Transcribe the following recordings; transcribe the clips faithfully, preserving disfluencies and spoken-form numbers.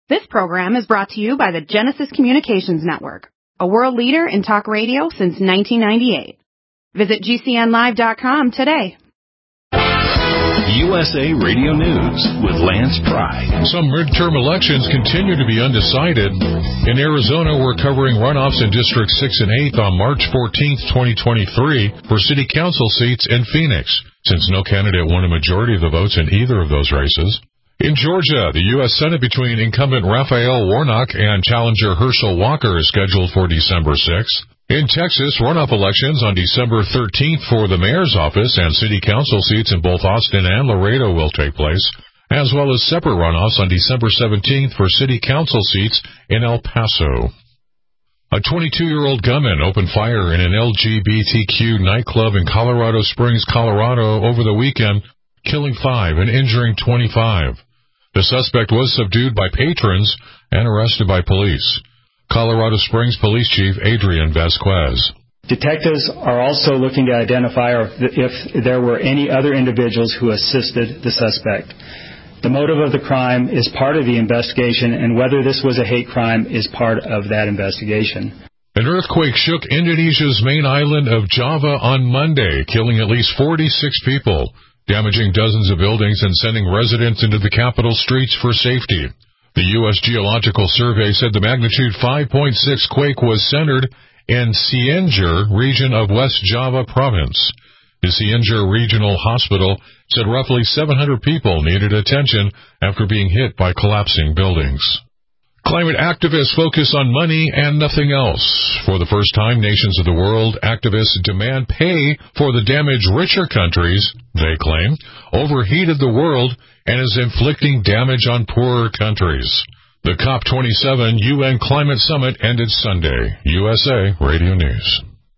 This program is brought to you by the Genesis Communications Network, a world leader in talk radio since nineteen ninety-eight. Visit G C N live dot com today. U S A Radio News with Lance Pry. Some midterm elections continue to be undecided. In Arizona, we're covering runoffs in District six and eight on March fourteenth, twenty twenty-three for city council seats in Phoenix, since no candidate won a majority of the votes in either of those races. In Georgia, the U S Senate between incumbent Raphael Warnock and challenger Herschel Walker is scheduled for December sixth. In Texas, runoff elections on December thirteenth for the mayor's office and city council seats in both Austin and Laredo will take place, as well as separate runoffs on December seventeenth for city council seats in El Paso. A twenty-two-year-old gunman opened fire in an L G B T Q nightclub in Colorado Springs, Colorado over the weekend, killing five and injuring twenty-five. The suspect was subdued by patrons and arrested by police. Colorado Springs Police Chief Adrian Vasquez. Detectives are also looking to identify if there were any other individuals who assisted the suspect. The motive of the crime is part of the investigation, and whether this was a hate crime is part of that investigation. An earthquake shook Indonesia's main island of Java on Monday, killing at least forty-six people, damaging dozens of buildings and sending residents into the capital streets for safety. The U S Geological Survey said the magnitude five point six quake was centered in Cianjur region of West Java province. The Cianjur Regional Hospital said roughly seven hundred people needed attention after being hit by collapsing buildings. Climate activists focus on money and nothing else. For the first time, nations of the world, activists demand pay for the damage richer countries, they claim, overheated the world and is inflicting damage on poorer countries. The COP twenty-seven U N Climate Summit ended Sunday. U S A Radio News.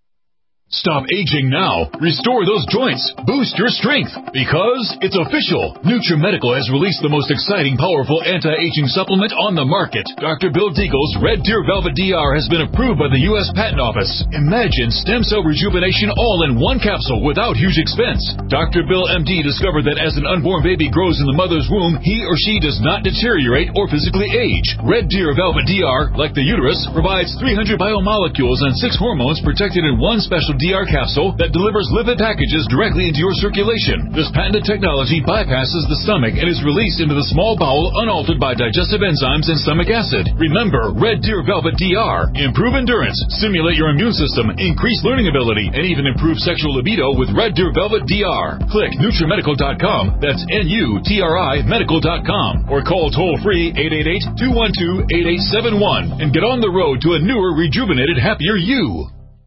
Stop aging now. Restore those joints. Boost your strength. Because it's official. NutriMedical has released the most exciting, powerful anti-aging supplement on the market. Doctor Bill Deagle's Red Deer Velvet D R has been approved by the U S Patent Office. Imagine stem cell rejuvenation all in one capsule without huge expense. Doctor Bill M D discovered that as an unborn baby grows in the mother's womb, he or she does not deteriorate or physically age. Red Deer Velvet D R, like the uterus, provides three hundred biomolecules and six hormones protected in one special D R capsule that delivers lipid packages directly into your circulation. This patented technology bypasses the stomach and is released into the small bowel unaltered by digestive enzymes and stomach acid. Remember, Red Deer Velvet D R. Improve endurance, stimulate your immune system, increase learning ability, and even improve sexual libido with Red Deer Velvet D R. Click NutriMedical dot com, that's N U T R I medical dot com, or call toll-free eight eight eight, two one two, eight eight seven one and get on the road to a newer, rejuvenated, happier you.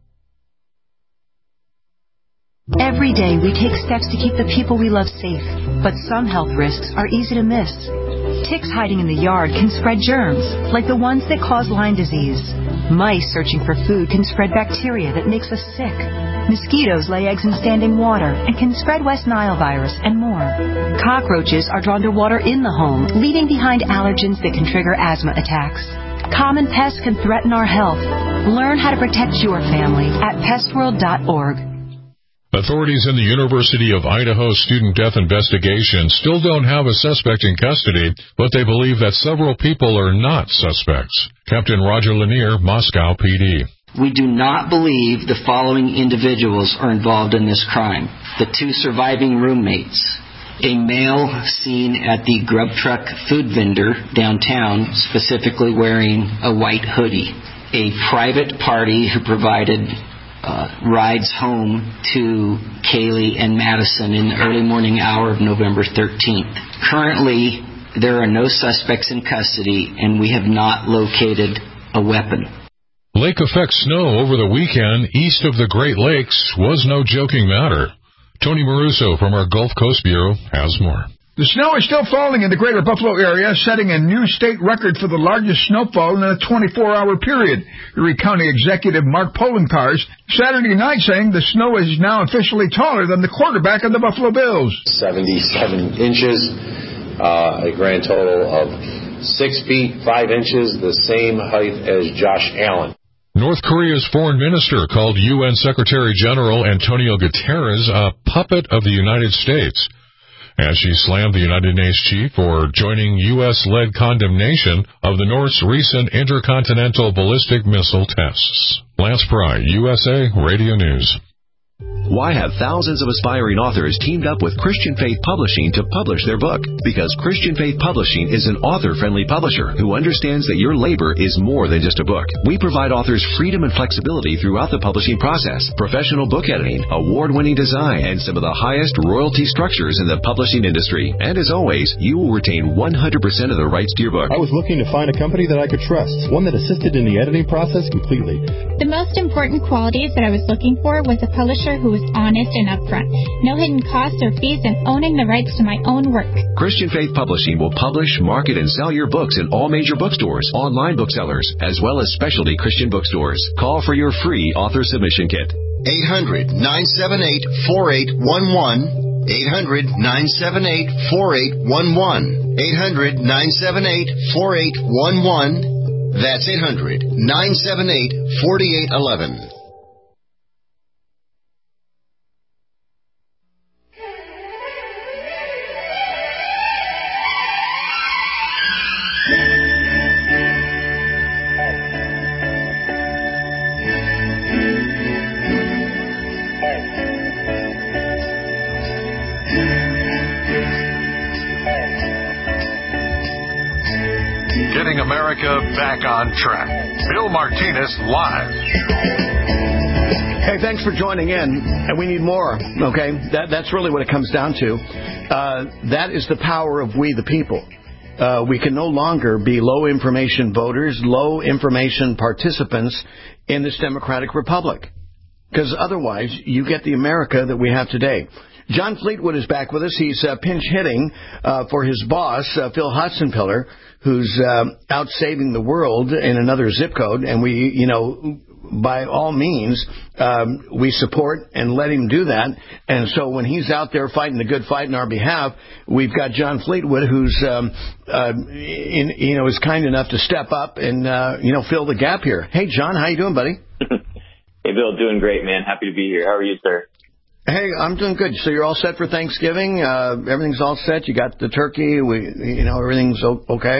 Every day we take steps to keep the people we love safe, but some health risks are easy to miss. Ticks hiding in the yard can spread germs, like the ones that cause Lyme disease. Mice searching for food can spread bacteria that makes us sick. Mosquitoes lay eggs in standing water and can spread West Nile virus and more. Cockroaches are drawn to water in the home, leaving behind allergens that can trigger asthma attacks. Common pests can threaten our health. Learn how to protect your family at pest world dot org. Authorities in the University of Idaho student death investigation still don't have a suspect in custody, but they believe that several people are not suspects. Captain Roger Lanier, Moscow P D. We do not believe the following individuals are involved in this crime. The two surviving roommates, a male seen at the grub truck food vendor downtown, specifically wearing a white hoodie, a private party who provided Uh, rides home to Kaylee and Madison in the early morning hour of November thirteenth. Currently, there are no suspects in custody, and we have not located a weapon. Lake effect snow over the weekend east of the Great Lakes was no joking matter. Tony Maruso from our Gulf Coast Bureau has more. The snow is still falling in the greater Buffalo area, setting a new state record for the largest snowfall in a twenty-four hour period. Erie County Executive Mark Polenkars Saturday night saying the snow is now officially taller than the quarterback of the Buffalo Bills. seventy-seven inches, uh, a grand total of six feet, five inches, the same height as Josh Allen. North Korea's foreign minister called U N Secretary General Antonio Guterres a puppet of the United States. as she slammed the United Nations chief for joining U S-led condemnation of the North's recent intercontinental ballistic missile tests. Lance Pry, U S A Radio News. Why have thousands of aspiring authors teamed up with Christian Faith Publishing to publish their book? Because Christian Faith Publishing is an author-friendly publisher who understands that your labor is more than just a book. We provide authors freedom and flexibility throughout the publishing process, professional book editing, award-winning design, and some of the highest royalty structures in the publishing industry. And as always, you will retain one hundred percent of the rights to your book. I was looking to find a company that I could trust, one that assisted in the editing process completely. The most important qualities that I was looking for was a publisher who was honest and upfront, no hidden costs or fees, and owning the rights to my own work. Christian Faith Publishing will publish, market, and sell your books in all major bookstores, online booksellers, as well as specialty Christian bookstores. Call for your free author submission kit. eight hundred, nine seven eight, four eight one one. eight hundred, nine seven eight, four eight one one. eight hundred, nine seven eight, four eight one one. That's eight hundred, nine seven eight, four eight one one. Getting America back on track. Bill Martinez live. Hey, thanks for joining in, and we need more, okay? That, that's really what it comes down to. Uh, that is the power of we the people. Uh, we can no longer be low-information voters, low-information participants in this democratic republic. Because otherwise, you get the America that we have today. John Fleetwood is back with us. He's uh, pinch hitting uh, for his boss, uh, Phil Hotzenpiller, who's uh, out saving the world in another zip code. And we, you know, by all means, um, we support and let him do that. And so when he's out there fighting the good fight on our behalf, we've got John Fleetwood, who's, um, uh, in, you know, is kind enough to step up and, uh, you know, fill the gap here. Hey, John, how you doing, buddy? Hey, Bill, doing great, man. Happy to be here. How are you, sir? Hey, I'm doing good. So you're all set for Thanksgiving? Uh, everything's all set? You got the turkey? We, you know, everything's okay?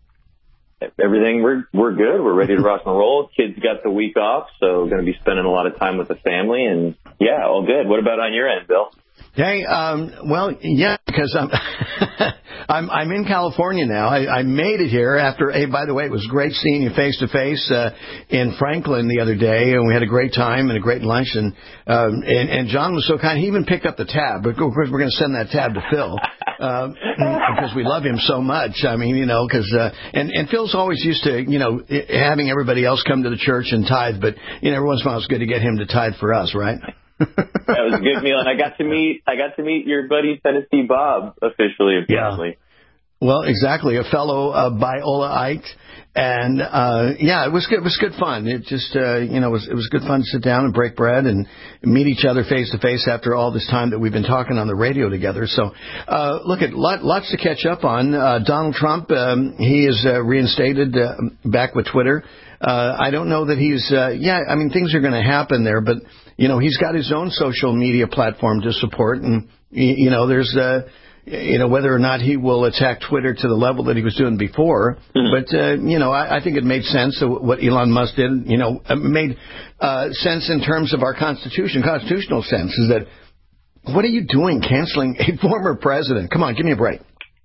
Everything, we're we're good. We're ready to rock and roll. Kids got the week off, so going to be spending a lot of time with the family. And, yeah, all good. What about on your end, Bill? Hey, um, well, yeah, because I'm, I'm, I'm in California now. I, I made it here after, hey, by the way, it was great seeing you face to face, uh, in Franklin the other day, and we had a great time and a great lunch, and, um, and, and John was so kind, he even picked up the tab, but of course we're going to send that tab to Phil, uh, because we love him so much. I mean, you know, because, uh, and, and Phil's always used to, you know, having everybody else come to the church and tithe, but, you know, every once in a while it's good to get him to tithe for us, right? That was a good meal, and I got to meet I got to meet your buddy Tennessee Bob officially. Apparently. Yeah. Well, exactly, a fellow uh, Biolaite, and uh, yeah, it was good. It was good fun. It just uh, you know it was it was good fun to sit down and break bread and meet each other face to face after all this time that we've been talking on the radio together. So, uh, look at lot, lots to catch up on. Uh, Donald Trump, um, he is uh, reinstated uh, back with Twitter. Uh, I don't know that he's, uh, yeah, I mean, things are going to happen there, but, you know, he's got his own social media platform to support. And, you know, there's, uh, you know, whether or not he will attack Twitter to the level that he was doing before. Mm-hmm. But, uh, you know, I, I think it made sense what Elon Musk did. You know, it made uh, sense in terms of our Constitution, constitutional sense, is that what are you doing canceling a former president? Come on, give me a break.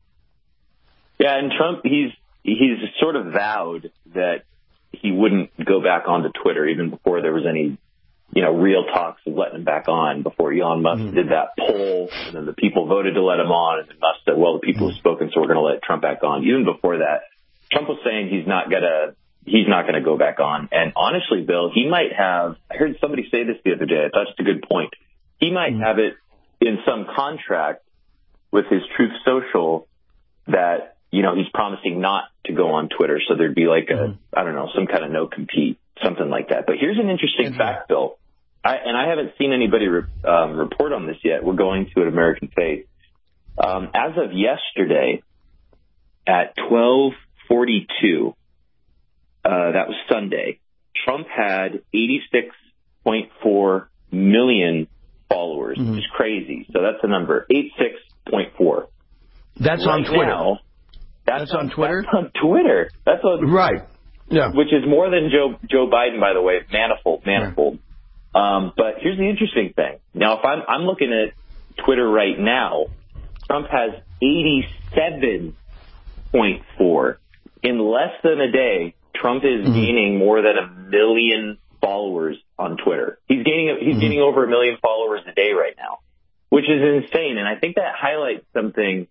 Yeah, and Trump, he's he's sort of vowed that he wouldn't go back onto Twitter even before there was any, you know, real talks of letting him back on, before Elon Musk mm-hmm. did that poll, and then the people voted to let him on, and then Musk said, well, the people have spoken, so we're going to let Trump back on. Even before that, Trump was saying he's not going to he's not going to go back on. And honestly, Bill, he might have, I heard somebody say this the other day, I thought it's a good point. He might mm-hmm. have it in some contract with his Truth Social that, you know, he's promising not to go on Twitter. So there'd be like a, mm-hmm. I don't know, some kind of no compete, something like that. But here's an interesting mm-hmm. fact, Bill. I, and I haven't seen anybody re, um, report on this yet. We're going to at American Faith. Um, as of yesterday at twelve forty-two, uh, that was Sunday, Trump had eighty-six point four million followers, mm-hmm. which is crazy. So that's the number, eighty-six point four. That's right on Twitter. Now, that's, that's on Twitter? That's on Twitter. That's on, right. Yeah. Which is more than Joe Joe Biden, by the way. Manifold, manifold. Yeah. Um, but here's the interesting thing. Now, if I'm I'm looking at Twitter right now, Trump has eighty-seven point four. In less than a day, Trump is mm-hmm. gaining more than a million followers on Twitter. He's gaining he's mm-hmm. gaining over a million followers a day right now, which is insane. And I think that highlights something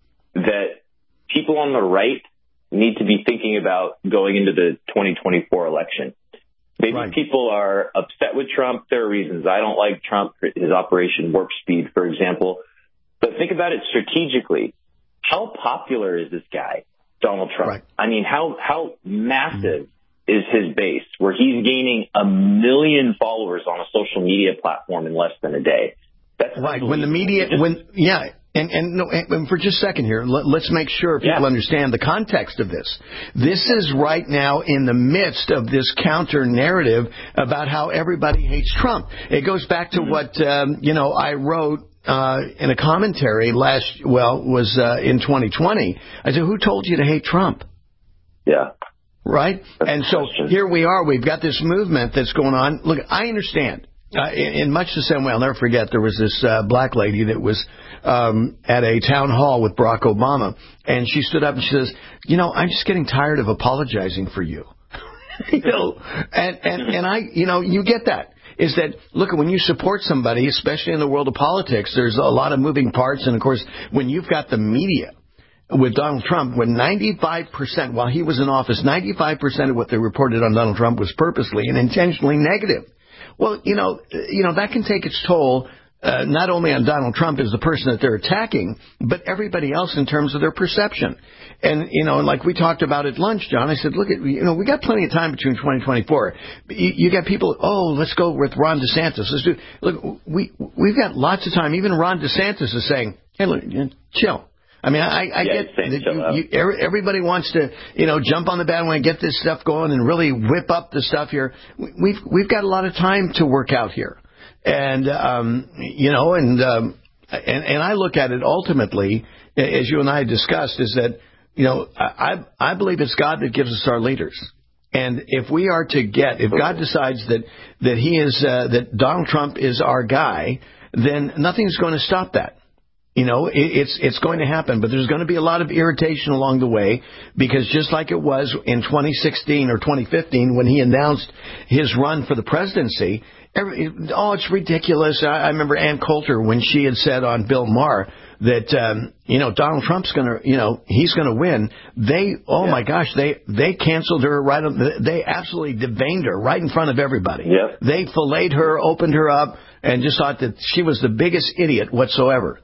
that people on the right need to be thinking about going into the twenty twenty-four election. Maybe right. people are upset with Trump. There are reasons. I don't like Trump, his Operation Warp Speed, for example. But think about it strategically. How popular is this guy, Donald Trump? Right. I mean, how how massive mm-hmm. is his base, where he's gaining a million followers on a social media platform in less than a day? That's right. When the media, when yeah, and and, no, and for just a second here, let, let's make sure people yeah. understand the context of this. This is right now in the midst of this counter narrative about how everybody hates Trump. It goes back to mm-hmm. what um, you know I wrote. Uh, in a commentary last, well, was uh, in twenty twenty. I said, who told you to hate Trump? Yeah. Right? That's and so question. Here we are. We've got this movement that's going on. Look, I understand. Uh, in, in much the same way, I'll never forget, there was this uh, black lady that was um, at a town hall with Barack Obama, and she stood up and she says, you know, I'm just getting tired of apologizing for you. you know, and, and, and I, you know, you get that. Is that, look, when you support somebody, especially in the world of politics, there's a lot of moving parts. And, of course, when you've got the media with Donald Trump, when ninety-five percent, while he was in office, ninety-five percent of what they reported on Donald Trump was purposely and intentionally negative. Well, you know, you know that can take its toll uh, not only on Donald Trump as the person that they're attacking, but everybody else in terms of their perception. And, you know, like we talked about at lunch, John, I said, look, at, you know, we got plenty of time between twenty twenty-four. You, you got people, oh, let's go with Ron DeSantis. Let's do. Look, we, we've got lots of time. Even Ron DeSantis is saying, hey, look, chill. I mean, I, I yeah, get that you, you, everybody wants to, you know, jump on the bandwagon, get this stuff going and really whip up the stuff here. We've, we've got a lot of time to work out here. And, um, you know, and, um, and, and I look at it ultimately, as you and I discussed, is that, you know, I, I believe it's God that gives us our leaders. And if we are to get, if God decides that, that he is, uh, that Donald Trump is our guy, then nothing's going to stop that. You know, it, it's, it's going to happen, but there's going to be a lot of irritation along the way, because just like it was in twenty sixteen or twenty fifteen when he announced his run for the presidency, every, oh, it's ridiculous. I, I remember Ann Coulter when she had said on Bill Maher that, um, you know, Donald Trump's going to, you know, he's going to win. They, oh, yeah. my gosh, they, they canceled her right on, they absolutely devamed her right in front of everybody. Yeah. They filleted her, opened her up, and just thought that she was the biggest idiot whatsoever.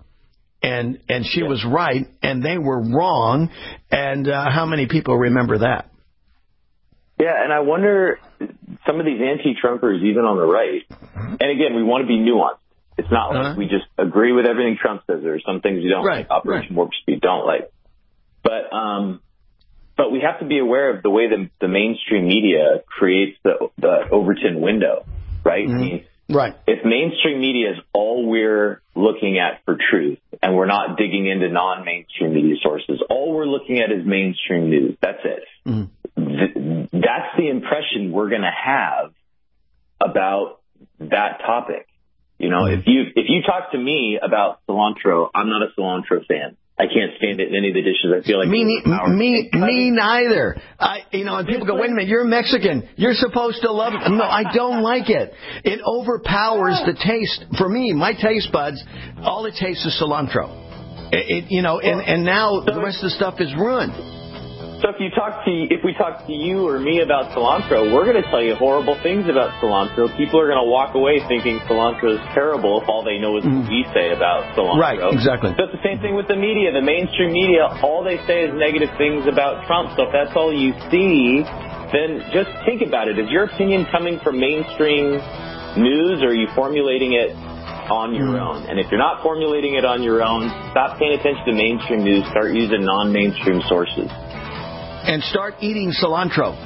And and she yeah. was right, and they were wrong. And uh, how many people remember that? Yeah, and I wonder, some of these anti-Trumpers, even on the right, and again, we want to be nuanced. It's not like uh-huh. we just agree with everything Trump says. There are some things you don't right, like, Operation right. Warp Speed don't like. But um, but we have to be aware of the way the, the mainstream media creates the, the Overton window, right? Mm-hmm. I mean, right. If mainstream media is all we're looking at for truth, and we're not digging into non-mainstream media sources, all we're looking at is mainstream news. That's it. Mm-hmm. Th- that's the impression we're going to have about that topic. You know, mm-hmm. if you if you talk to me about cilantro, I'm not a cilantro fan. I can't stand it in any of the dishes. I feel like me, me, me neither. I, you know, and people go, wait a minute, you're Mexican. You're supposed to love it. No, I don't like it. It overpowers the taste. For me, my taste buds, all it tastes is cilantro. It, it, you know, and, and now the rest of the stuff is ruined. So if you talk to, if we talk to you or me about cilantro, we're going to tell you horrible things about cilantro. People are going to walk away thinking cilantro is terrible if all they know is what we say about cilantro. Right, exactly. So it's the same thing with the media. The mainstream media, all they say is negative things about Trump. So if that's all you see, then just think about it. Is your opinion coming from mainstream news, or are you formulating it on your own? And if you're not formulating it on your own, stop paying attention to mainstream news. Start using non-mainstream sources. And start eating cilantro.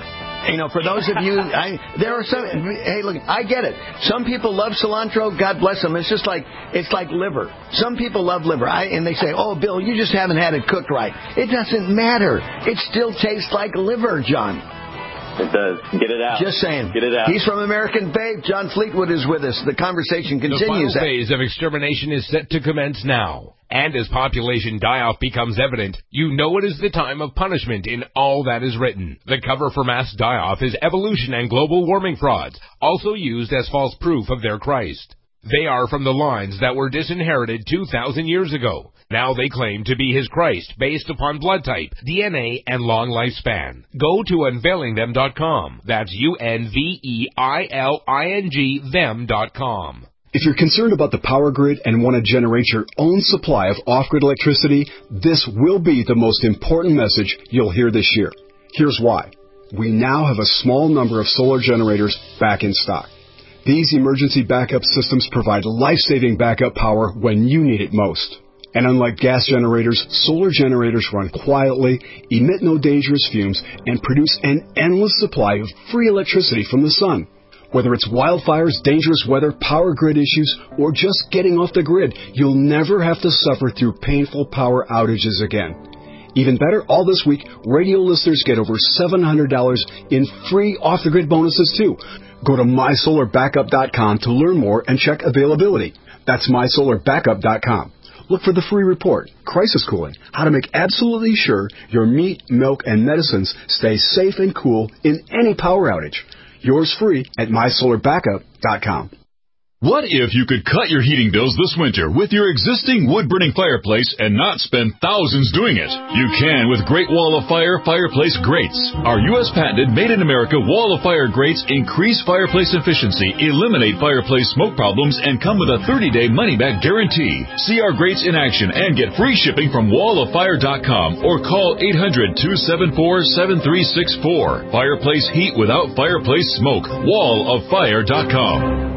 You know, for those of you, I, there are some. Hey, look, I get it. Some people love cilantro. God bless them. It's just like it's like liver. Some people love liver, I, and they say, "Oh, Bill, you just haven't had it cooked right." It doesn't matter. It still tastes like liver, John. It does. Get it out. Just saying. Get it out. He's from American Faith. John Fleetwood is with us. The conversation continues. The final phase of extermination is set to commence now. And as population die-off becomes evident, you know it is the time of punishment in all that is written. The cover for mass die-off is evolution and global warming frauds, also used as false proof of their Christ. They are from the lines that were disinherited two thousand years ago. Now they claim to be his Christ based upon blood type, D N A, and long lifespan. Go to unveiling them dot com. That's U N V E I L I N G them dot com. If you're concerned about the power grid and want to generate your own supply of off-grid electricity, this will be the most important message you'll hear this year. Here's why. We now have a small number of solar generators back in stock. These emergency backup systems provide life-saving backup power when you need it most. And unlike gas generators, solar generators run quietly, emit no dangerous fumes, and produce an endless supply of free electricity from the sun. Whether it's wildfires, dangerous weather, power grid issues, or just getting off the grid, you'll never have to suffer through painful power outages again. Even better, all this week, radio listeners get over seven hundred dollars in free off-the-grid bonuses, too. Go to my solar backup dot com to learn more and check availability. That's my solar backup dot com. Look for the free report, Crisis Cooling, how to make absolutely sure your meat, milk, and medicines stay safe and cool in any power outage. Yours free at my solar backup dot com. What if you could cut your heating bills this winter with your existing wood-burning fireplace and not spend thousands doing it? You can with Great Wall of Fire Fireplace Grates. Our U S patented made-in-America Wall of Fire grates increase fireplace efficiency, eliminate fireplace smoke problems, and come with a thirty-day money-back guarantee. See our grates in action and get free shipping from wall of fire dot com or call eight hundred, two seven four, seven three six four. Fireplace heat without fireplace smoke. wall of fire dot com.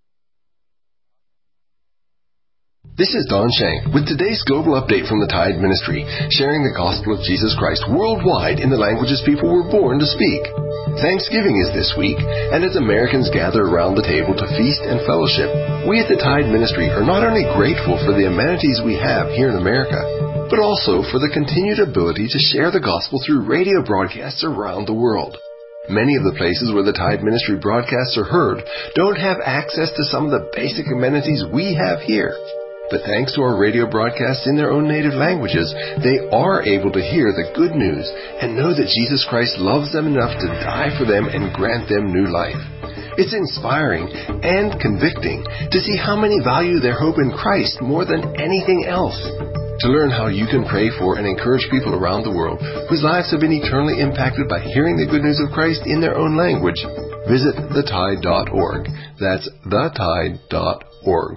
This is Don Shank with today's global update from the Tide Ministry, sharing the gospel of Jesus Christ worldwide in the languages people were born to speak. Thanksgiving is this week, and as Americans gather around the table to feast and fellowship, we at the Tide Ministry are not only grateful for the amenities we have here in America, but also for the continued ability to share the gospel through radio broadcasts around the world. Many of the places where the Tide Ministry broadcasts are heard don't have access to some of the basic amenities we have here. But thanks to our radio broadcasts in their own native languages, they are able to hear the good news and know that Jesus Christ loves them enough to die for them and grant them new life. It's inspiring and convicting to see how many value their hope in Christ more than anything else. To learn how you can pray for and encourage people around the world whose lives have been eternally impacted by hearing the good news of Christ in their own language, visit the tide dot org. That's the tide dot org.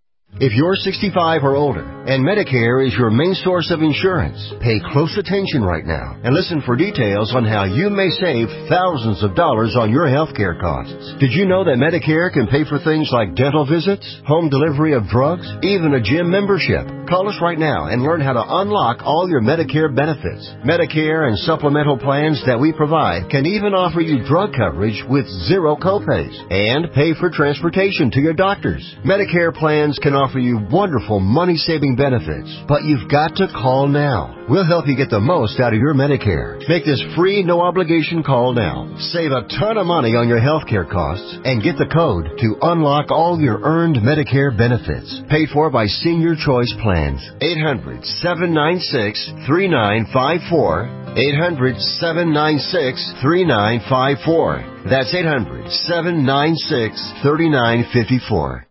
If you're sixty-five or older and Medicare is your main source of insurance, pay close attention right now and listen for details on how you may save thousands of dollars on your health care costs. Did you know that Medicare can pay for things like dental visits, home delivery of drugs, even a gym membership? Call us right now and learn how to unlock all your Medicare benefits. Medicare and supplemental plans that we provide can even offer you drug coverage with zero copays and pay for transportation to your doctors. Medicare plans can offer you wonderful money-saving benefits, but you've got to call now. We'll help you get the most out of your Medicare. Make this free, no-obligation call now. Save a ton of money on your health care costs and get the code to unlock all your earned Medicare benefits. Paid for by Senior Choice Plans. eight hundred, seven nine six, three nine five four. eight hundred, seven nine six, three nine five four. That's eight hundred, seven nine six, three nine five four.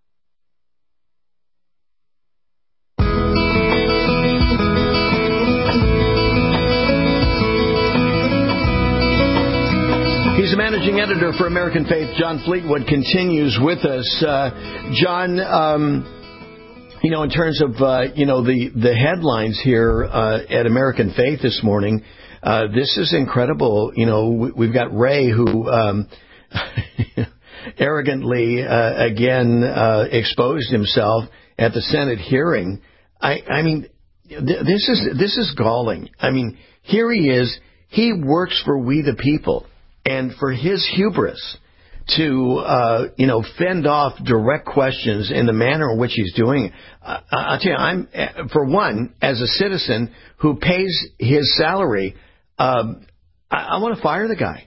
He's the managing editor for American Faith. John Fleetwood continues with us. Uh, John, um, you know, in terms of, uh, you know, the, the headlines here uh, at American Faith this morning, uh, this is incredible. You know, we, we've got Ray who um, arrogantly, uh, again, uh, exposed himself at the Senate hearing. I, I mean, th- this is this is galling. I mean, here he is. He works for We the People. And for his hubris to, uh, you know, fend off direct questions in the manner in which he's doing it, uh, I'll tell you, I'm, for one, as a citizen who pays his salary, um, I, I want to fire the guy.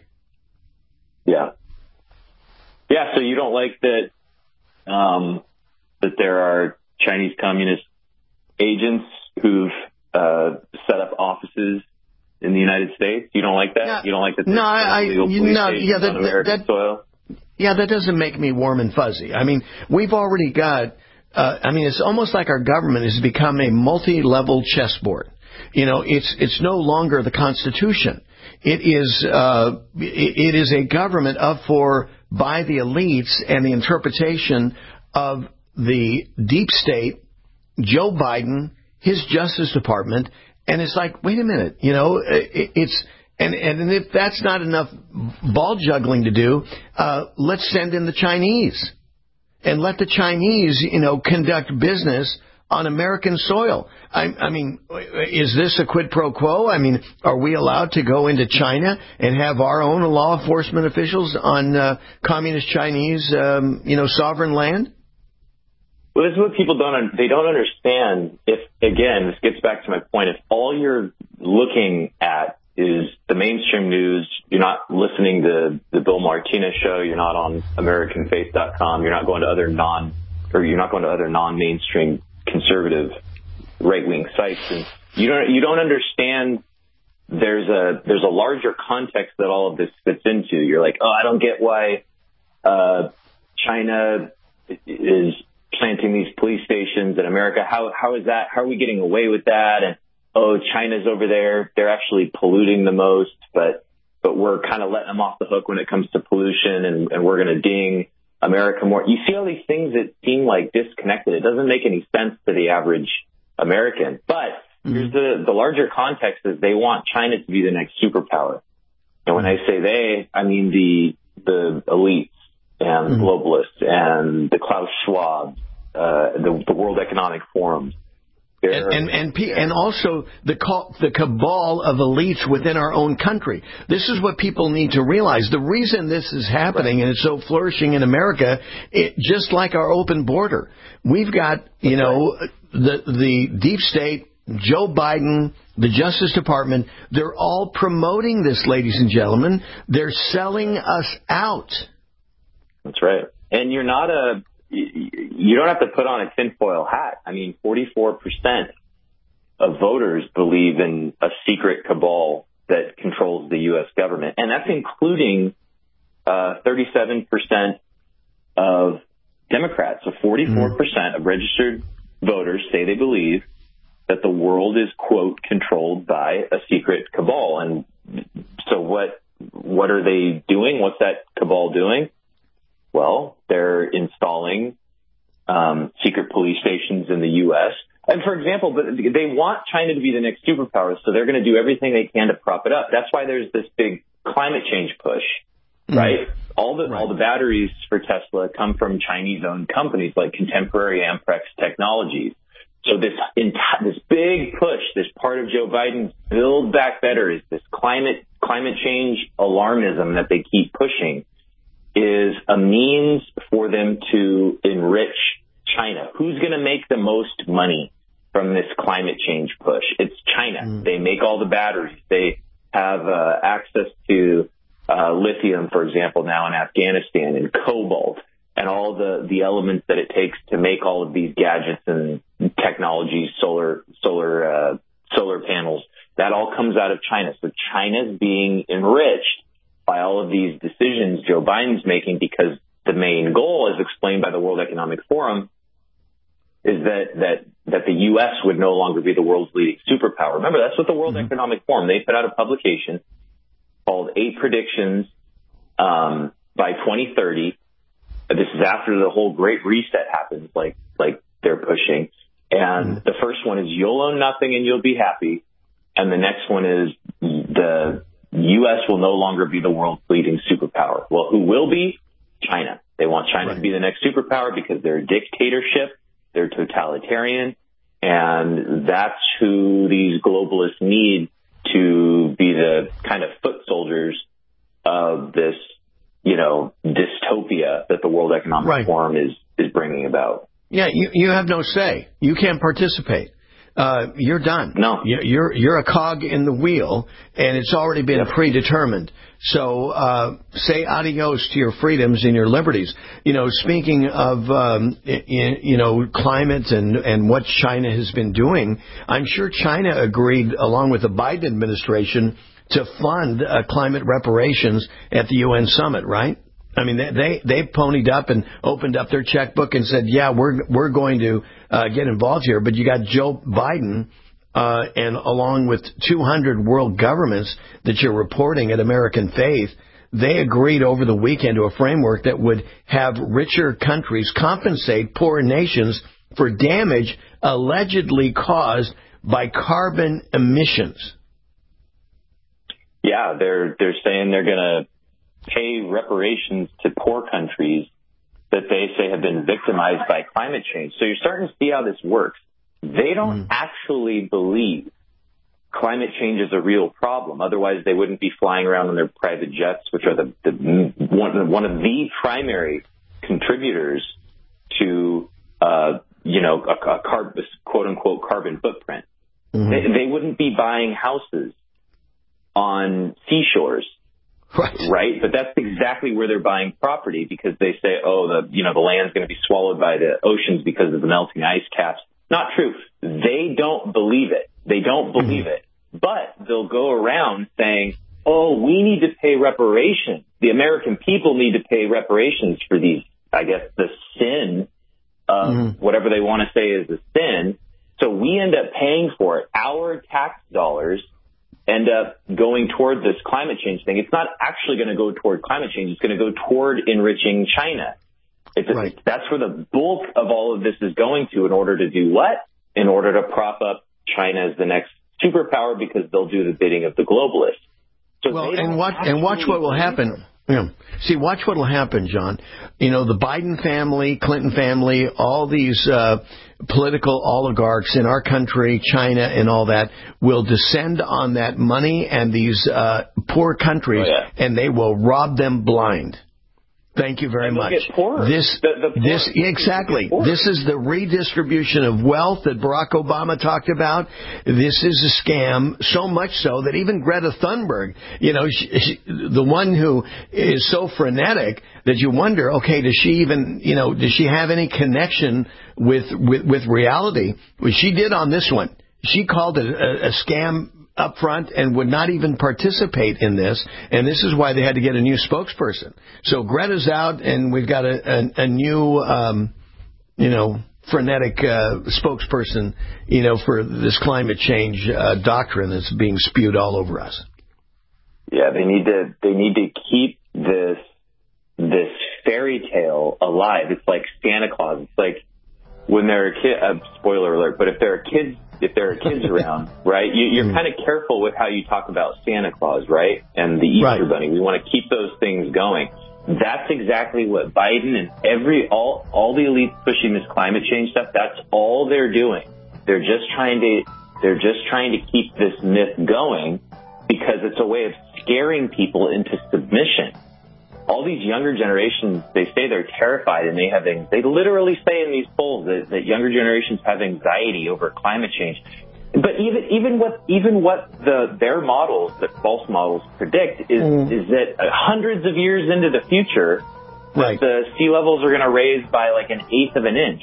Yeah. Yeah, so you don't like that, um, that there are Chinese communist agents who've uh, set up offices in the United States? You don't like that? Yeah. You don't like that? No, I, I you know, yeah, that, on American that, soil? Yeah, that doesn't make me warm and fuzzy. I mean, we've already got. Uh, I mean, it's almost like our government has become a multi-level chessboard. You know, it's it's no longer the Constitution. It is uh, it, it is a government up for by the elites and the interpretation of the deep state, Joe Biden, his Justice Department, and it's like, wait a minute, you know, it, it's and and if that's not enough ball juggling to do, uh, let's send in the Chinese and let the Chinese, you know, conduct business on American soil. I, I mean, is this a quid pro quo? I mean, are we allowed to go into China and have our own law enforcement officials on uh, communist Chinese, um, you know, sovereign land? Well, this is what people don't, they don't understand. If, again, this gets back to my point, if all you're looking at is the mainstream news, you're not listening to the Bill Martinez show, you're not on American Faith dot com, you're not going to other non, or you're not going to other non-mainstream conservative right-wing sites, and you don't, you don't understand there's a, there's a larger context that all of this fits into. You're like, oh, I don't get why, uh, China is planting these police stations in America. How, how is that? How are we getting away with that? And, oh, China's over there. They're actually polluting the most, but, but we're kind of letting them off the hook when it comes to pollution, and, and we're going to ding America more. You see all these things that seem like disconnected. It doesn't make any sense to the average American. But mm-hmm. here's the, the larger context is they want China to be the next superpower. And when I say they, I mean the, the elites and mm-hmm. globalists and the Klaus Schwab, uh, the, the World Economic Forum. And and and, and also the the cabal of elites within our own country. This is what people need to realize. The reason this is happening and it's so flourishing in America, it, just like our open border, we've got you know the the deep state, Joe Biden, the Justice Department. They're all promoting this, ladies and gentlemen. They're selling us out. That's right. And you're not a. You don't have to put on a tinfoil hat. I mean, forty-four percent of voters believe in a secret cabal that controls the U S government. And that's including uh, thirty-seven percent of Democrats. So forty-four percent of registered voters say they believe that the world is, quote, controlled by a secret cabal. And so what, what are they doing? What's that cabal doing? Well, they're installing um, secret police stations in the U S. And, for example, they want China to be the next superpower, so they're going to do everything they can to prop it up. That's why there's this big climate change push, right? Mm. All the right. all the batteries for Tesla come from Chinese-owned companies like Contemporary Amprex Technologies. So this enti- this big push, this part of Joe Biden's Build Back Better, is this climate climate change alarmism that they keep pushing, is a means for them to enrich China. Who's going to make the most money from this climate change push? It's China. Mm. They make all the batteries. They have uh, access to uh, lithium, for example, now in Afghanistan, and cobalt, and all the, the elements that it takes to make all of these gadgets and technologies, solar solar uh, solar panels. That all comes out of China. So China's being enriched by all of these decisions Joe Biden's making, because the main goal, as explained by the World Economic Forum, is that that that the U S would no longer be the world's leading superpower. Remember, that's what the World mm-hmm. Economic Forum, they put out a publication called Eight Predictions um, by twenty thirty. This is after the whole Great Reset happens, like like they're pushing. And mm-hmm. the first one is you'll own nothing and you'll be happy. And the next one is the U S will no longer be the world's leading superpower. Well, who will be? China. They want China right. to be the next superpower because they're a dictatorship, they're totalitarian, and that's who these globalists need to be the kind of foot soldiers uh, of this, you know, dystopia that the World Economic Right. Forum is, is bringing about. Yeah, you, you have no say. You can't participate. Uh, you're done. No. You- You're, you're a cog in the wheel, and it's already been Yep. predetermined. So uh, say adios to your freedoms and your liberties. You know, speaking of, um, y- you know, climate and, and what China has been doing, I'm sure China agreed, along with the Biden administration, to fund uh, climate reparations at the U N summit, right? I mean, they, they they ponied up and opened up their checkbook and said, yeah, we're we're going to uh, get involved here. But you got Joe Biden uh, and along with two hundred world governments that you're reporting at American Faith, they agreed over the weekend to a framework that would have richer countries compensate poorer nations for damage allegedly caused by carbon emissions. Yeah, they're they're saying they're going to pay reparations to poor countries that they say have been victimized by climate change. So you're starting to see how this works. They don't mm. actually believe climate change is a real problem. Otherwise, they wouldn't be flying around in their private jets, which are the, the one, one of the primary contributors to, uh, you know, a, a carb, quote unquote carbon footprint. Mm-hmm. They, they wouldn't be buying houses on seashores. Right. Right. But that's exactly where they're buying property, because they say, oh, the, you know, the land's going to be swallowed by the oceans because of the melting ice caps. Not true. They don't believe it. They don't believe it. But they'll go around saying, oh, we need to pay reparations. The American people need to pay reparations for these, I guess, the sin of mm. whatever they want to say is a sin. So we end up paying for it. Our tax dollars end up going toward this climate change thing. It's not actually going to go toward climate change. It's going to go toward enriching China. It's a, right. That's where the bulk of all of this is going to, in order to do what? In order to prop up China as the next superpower, because they'll do the bidding of the globalists. So well, and watch, and watch what will happen. Yeah. See, watch what will happen, John. You know, the Biden family, Clinton family, all these uh, political oligarchs in our country, China and all that, will descend on that money and these uh, poor countries, oh, yeah. and they will rob them blind. Thank you very much. This, the, the this, exactly. This is the redistribution of wealth that Barack Obama talked about. This is a scam, so much so that even Greta Thunberg, you know, she, she, the one who is so frenetic that you wonder, okay, does she even, you know, does she have any connection with with, with reality? Well, she did on this one. She called it a, a scam up front and would not even participate in this, and this is why they had to get a new spokesperson. So Greta's out, and we've got a, a, a new, um, you know, frenetic uh, spokesperson, you know, for this climate change uh, doctrine that's being spewed all over us. Yeah, they need to they need to keep this this fairy tale alive. It's like Santa Claus. It's like when there are kids. Uh, spoiler alert! But if there are kids. If there are kids around, right, you, you're mm. kind of careful with how you talk about Santa Claus, right, and the Easter right. Bunny. We want to keep those things going. That's exactly what Biden and every all all the elites pushing this climate change stuff. That's all they're doing. They're just trying to they're just trying to keep this myth going, because it's a way of scaring people into submission. All these younger generations, they say they're terrified, and they have they literally say in these polls that, that younger generations have anxiety over climate change. But even even what even what the their models, the false models, predict is mm. is that hundreds of years into the future, right. the sea levels are going to raise by like an eighth of an inch.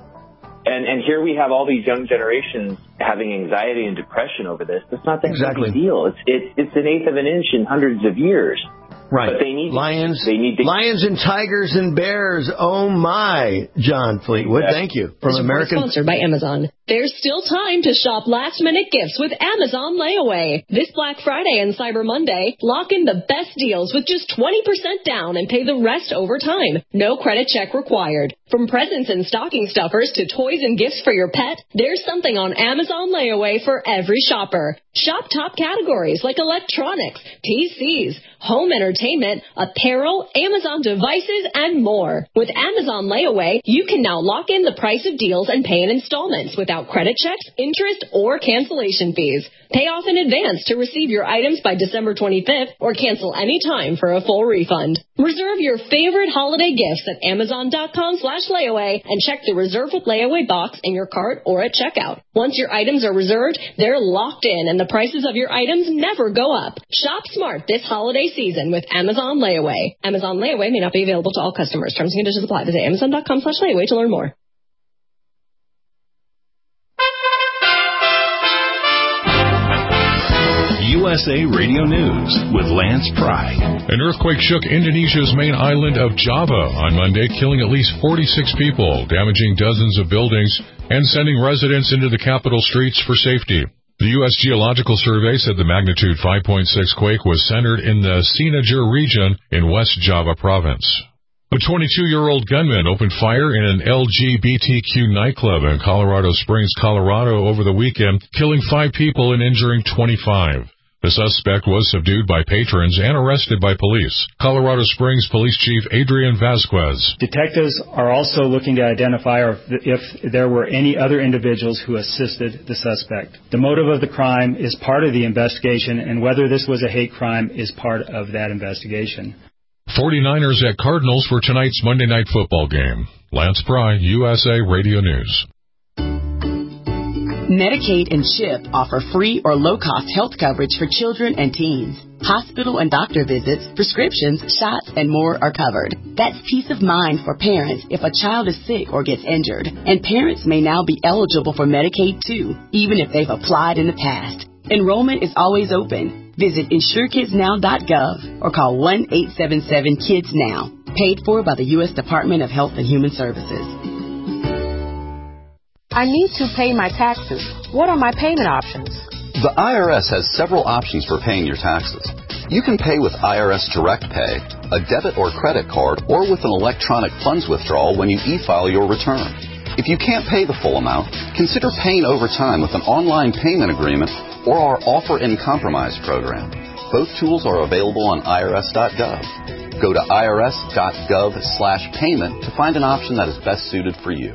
And and here we have all these young generations having anxiety and depression over this. It's not that exactly. big a deal. It's it's it's an eighth of an inch in hundreds of years. Right. But they need lions, they need to, lions and tigers and bears. Oh my, John Fleetwood. Yeah. Thank you. From this American. Sponsored by Amazon. There's still time to shop last minute gifts with Amazon Layaway. This Black Friday and Cyber Monday, lock in the best deals with just twenty percent down and pay the rest over time. No credit check required. From presents and stocking stuffers to toys and gifts for your pet, there's something on Amazon Layaway for every shopper. Shop top categories like electronics, P Cs, home entertainment, apparel, Amazon devices, and more. With Amazon Layaway, you can now lock in the price of deals and pay in installments without credit checks, interest, or cancellation fees. Pay off in advance to receive your items by December twenty-fifth or cancel anytime for a full refund. Reserve your favorite holiday gifts at amazon.com slash layaway and check the Reserve with Layaway box in your cart or at checkout. Once your items are reserved, they're locked in and the prices of your items never go up. Shop smart this holiday season with Amazon Layaway. Amazon Layaway may not be available to all customers. Terms and conditions apply. Visit amazon.com slash layaway to learn more. U S A Radio News with Lance Pry. An earthquake shook Indonesia's main island of Java on Monday, killing at least forty-six people, damaging dozens of buildings, and sending residents into the capital streets for safety. The U S Geological Survey said the magnitude five point six quake was centered in the Cianjur region in West Java province. A twenty-two-year-old gunman opened fire in an L G B T Q nightclub in Colorado Springs, Colorado over the weekend, killing five people and injuring twenty-five. The suspect was subdued by patrons and arrested by police. Colorado Springs Police Chief Adrian Vasquez. Detectives are also looking to identify if there were any other individuals who assisted the suspect. The motive of the crime is part of the investigation, and whether this was a hate crime is part of that investigation. forty-niners at Cardinals for tonight's Monday Night Football game. Lance Pry, U S A Radio News. Medicaid and CHIP offer free or low-cost health coverage for children and teens. Hospital and doctor visits, prescriptions, shots, and more are covered. That's peace of mind for parents if a child is sick or gets injured. And parents may now be eligible for Medicaid, too, even if they've applied in the past. Enrollment is always open. Visit insure kids now dot gov or call one eight seven seven kids now. Paid for by the U S Department of Health and Human Services. I need to pay my taxes. What are my payment options? The I R S has several options for paying your taxes. You can pay with I R S Direct Pay, a debit or credit card, or with an electronic funds withdrawal when you e-file your return. If you can't pay the full amount, consider paying over time with an online payment agreement or our Offer in Compromise program. Both tools are available on I R S dot gov. Go to I R S dot gov slash payment to find an option that is best suited for you.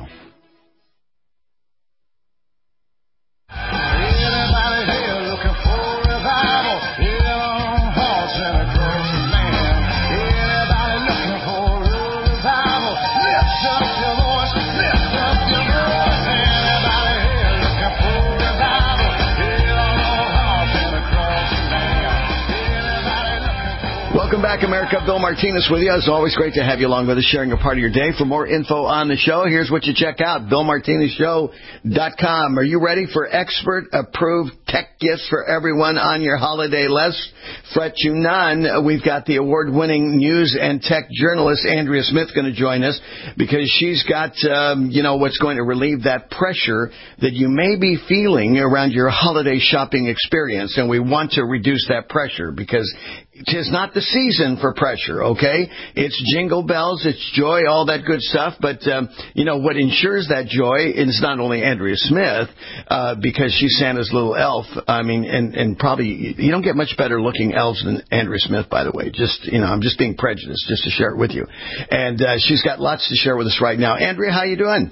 Welcome back, America. Bill Martinez with you. It's always great to have you along with us, sharing a part of your day. For more info on the show, here's what you check out, bill martinez show dot com. Are you ready for expert-approved tech gifts for everyone on your holiday list? Fret you none. We've got the award-winning news and tech journalist, Andrea Smith, going to join us because she's got, um, you know, what's going to relieve that pressure that you may be feeling around your holiday shopping experience. And we want to reduce that pressure because tis not the season for pressure, okay? It's jingle bells, it's joy, all that good stuff. But, um, you know, what ensures that joy is not only Andrea Smith, uh, because she's Santa's little elf. I mean, and, and probably you don't get much better looking elves than Andrea Smith, by the way. Just, you know, I'm just being prejudiced just to share it with you. And uh, she's got lots to share with us right now. Andrea, how you doing?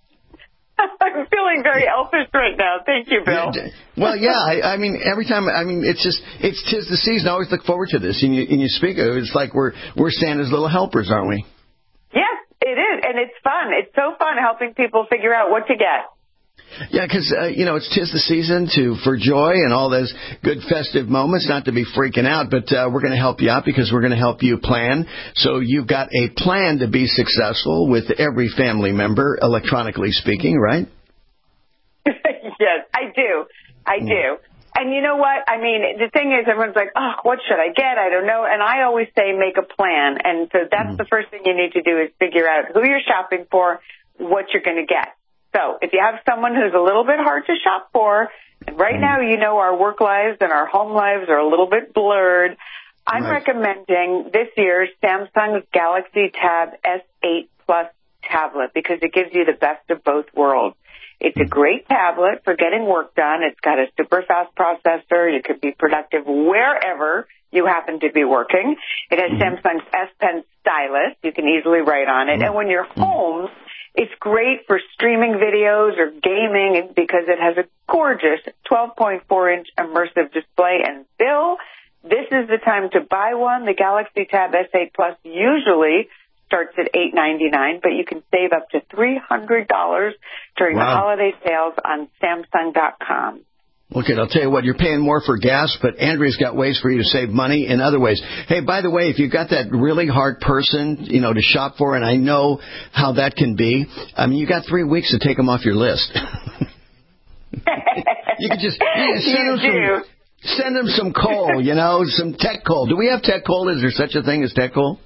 I'm feeling very elfish right now. Thank you, Bill. Well, yeah, I, I mean, every time, I mean, it's just, it's tis the season. I always look forward to this. And you, and you speak of it, it's like we're, we're Santa's little helpers, aren't we? Yes, it is. And it's fun. It's so fun helping people figure out what to get. Yeah, because, uh, you know, it's tis the season to for joy and all those good festive moments, not to be freaking out, but uh, we're going to help you out because we're going to help you plan. So you've got a plan to be successful with every family member, electronically speaking, right? Yes, I do. I do. And you know what? I mean, the thing is, everyone's like, oh, what should I get? I don't know. And I always say make a plan. And so that's mm. the first thing you need to do is figure out who you're shopping for, what you're going to get. So if you have someone who's a little bit hard to shop for, and right now, you know, our work lives and our home lives are a little bit blurred, I'm right. recommending this year's Samsung's Galaxy Tab S eight Plus tablet because it gives you the best of both worlds. It's a great tablet for getting work done. It's got a super fast processor. You could be productive wherever you happen to be working. It has Samsung's S Pen stylus. You can easily write on it. And when you're home, it's great for streaming videos or gaming because it has a gorgeous twelve point four inch immersive display. And Bill, this is the time to buy one. The Galaxy Tab S eight Plus usually starts at eight ninety-nine, but you can save up to three hundred dollars during wow. the holiday sales on Samsung dot com. Okay, I'll tell you what, you're paying more for gas, but Andrea's got ways for you to save money in other ways. Hey, by the way, if you've got that really hard person, you know, to shop for, and I know how that can be, I mean, you got three weeks to take them off your list. You could just yeah, send, them some, send them some coal, you know, some tech coal. Do we have tech coal? Is there such a thing as tech coal?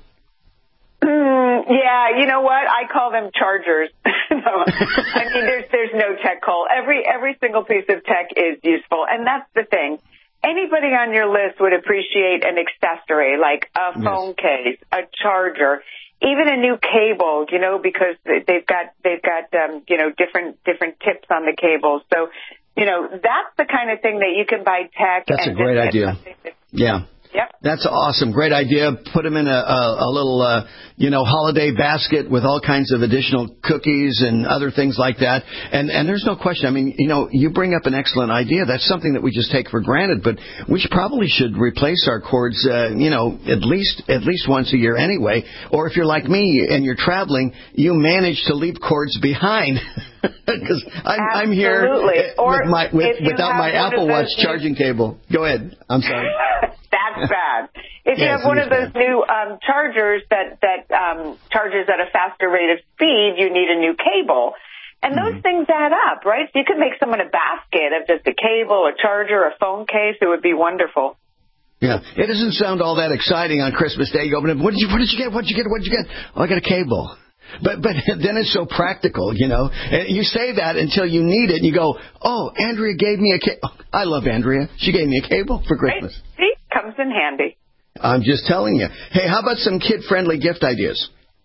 Mm, yeah, you know what? I call them chargers. No, I mean, there's there's no tech coal. Every every single piece of tech is useful, and that's the thing. Anybody on your list would appreciate an accessory like a phone yes. case, a charger, even a new cable. You know, because they've got they've got um, you know different different tips on the cables. So, you know, that's the kind of thing that you can buy tech. That's and a great idea. Yeah. Yep. That's awesome. Great idea. Put them in a, a, a little, uh, you know, holiday basket with all kinds of additional cookies and other things like that. And, and there's no question. I mean, you know, you bring up an excellent idea. That's something that we just take for granted. But we should, probably should replace our cords, uh, you know, at least at least once a year anyway. Or if you're like me and you're traveling, you manage to leave cords behind. Because I'm, I'm here with my, with, without my Apple Watch charging cable. Go ahead. I'm sorry. That's bad. If you yes, have one of those bad. new um, chargers that, that um, charges at a faster rate of speed, you need a new cable. And those mm-hmm. things add up, right? So you could make someone a basket of just a cable, a charger, a phone case. It would be wonderful. Yeah. It doesn't sound all that exciting on Christmas Day. You open it, what did you, what did you get? What did you get? What did you get? Oh, I got a cable. But but then it's so practical, you know. And you say that until you need it, and you go, oh, Andrea gave me a cable. Oh, I love Andrea. She gave me a cable for Christmas. Right. See, comes in handy. I'm just telling you. Hey, how about some kid-friendly gift ideas?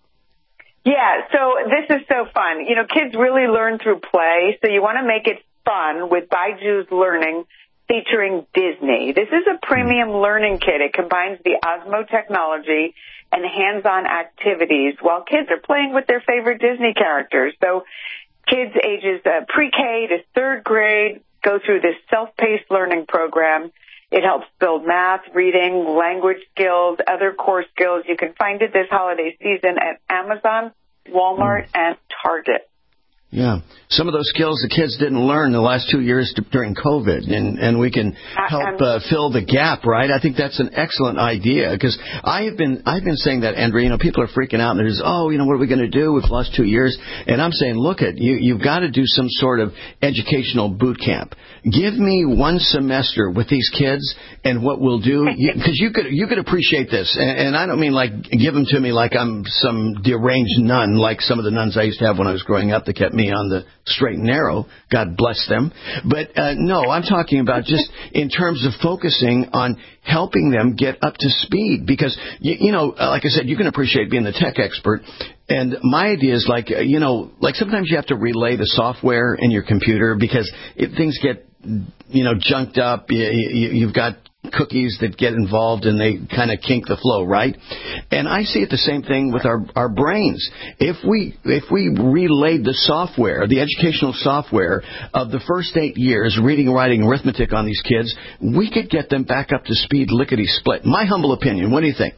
Yeah, so this is so fun. You know, kids really learn through play, so you want to make it fun with Byju's Learning featuring Disney. This is a premium learning kit. It combines the Osmo technology and hands-on activities while kids are playing with their favorite Disney characters. So kids ages uh, pre-K to third grade go through this self-paced learning program. It helps build math, reading, language skills, other core skills. You can find it this holiday season at Amazon, Walmart, and Target. Yeah. Some of those skills the kids didn't learn the last two years to, during COVID, and, and we can help uh, fill the gap, right? I think that's an excellent idea, because I have been I've been saying that, Andrea, you know, people are freaking out, and there's, oh, you know, what are we going to do? We've lost two years. And I'm saying, look, at you, you've got to do some sort of educational boot camp. Give me one semester with these kids, and what we'll do, because you, you could you could appreciate this, and, and I don't mean like give them to me like I'm some deranged nun, like some of the nuns I used to have when I was growing up that kept me on the straight and narrow. God bless them. But uh, no, I'm talking about just in terms of focusing on helping them get up to speed, because, you, you know, like I said, you can appreciate being the tech expert. And my idea is like, you know, like sometimes you have to relay the software in your computer because it, things get, you know, junked up. You, you, you've got cookies that get involved and they kind of kink the flow, right? And I see it the same thing with our, our brains. If we if we relayed the software, the educational software of the first eight years, reading, writing, arithmetic on these kids, we could get them back up to speed lickety-split. My humble opinion. What do you think?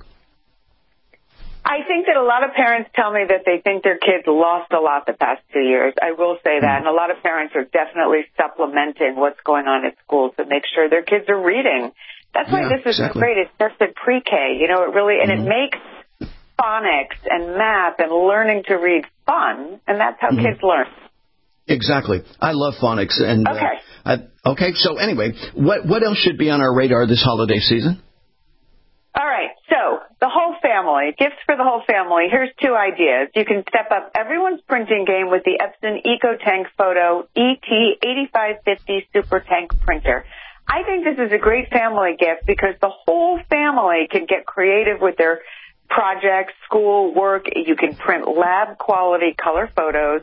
I think that a lot of parents tell me that they think their kids lost a lot the past two years. I will say that. And a lot of parents are definitely supplementing what's going on at school to make sure their kids are reading. That's why yeah, this is exactly. so great. It starts at pre-K, you know, it really, and mm-hmm. it makes phonics and math and learning to read fun, and that's how mm-hmm. kids learn. Exactly. I love phonics. And okay. Uh, I, okay, so anyway, what what else should be on our radar this holiday season? All right, so the whole family, gifts for the whole family. Here's two ideas. You can step up everyone's printing game with the Epson EcoTank Photo E T eighty-five fifty Super Tank Printer. I think this is a great family gift because the whole family can get creative with their projects, school, work. You can print lab quality color photos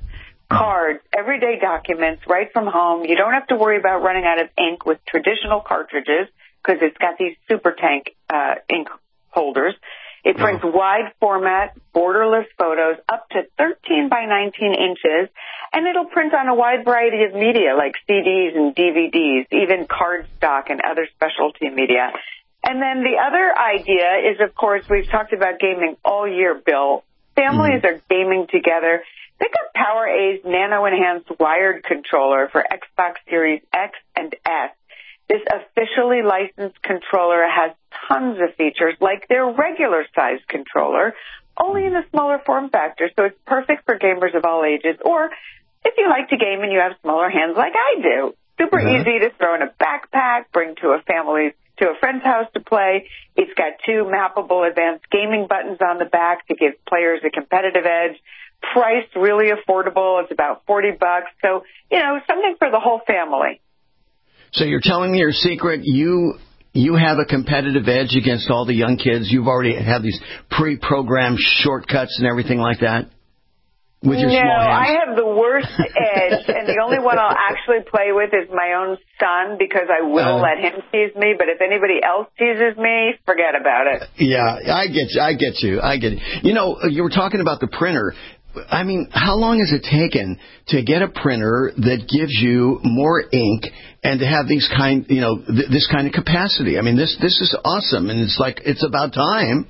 cards, everyday documents, right from home. You don't have to worry about running out of ink with traditional cartridges because it's got these super tank uh, ink holders. It prints wow. wide format, borderless photos up to thirteen by nineteen inches, and it'll print on a wide variety of media like C Ds and D V Ds, even cardstock and other specialty media. And then the other idea is, of course, we've talked about gaming all year, Bill. Families mm-hmm. are gaming together. Pick up PowerA's nano-enhanced wired controller for Xbox Series X and S. This officially licensed controller has tons of features like their regular-sized controller, only in a smaller form factor, so it's perfect for gamers of all ages. Or if you like to game and you have smaller hands like I do, super mm-hmm. easy to throw in a backpack, bring to a family, to a friend's house to play. It's got two mappable advanced gaming buttons on the back to give players a competitive edge. Priced really affordable. It's about forty bucks. So, you know, something for the whole family. So you're telling me your secret, you you have a competitive edge against all the young kids. You've already have these pre-programmed shortcuts and everything like that? With your no, small hands? I have the worst edge, and the only one I'll actually play with is my own son because I will uh, let him tease me. But if anybody else teases me, forget about it. Yeah, I get you. I get you. I get it. You know, you were talking about the printer. I mean, how long has it taken to get a printer that gives you more ink and to have these kind, you know, th- this kind of capacity? I mean, this this is awesome, and it's like it's about time.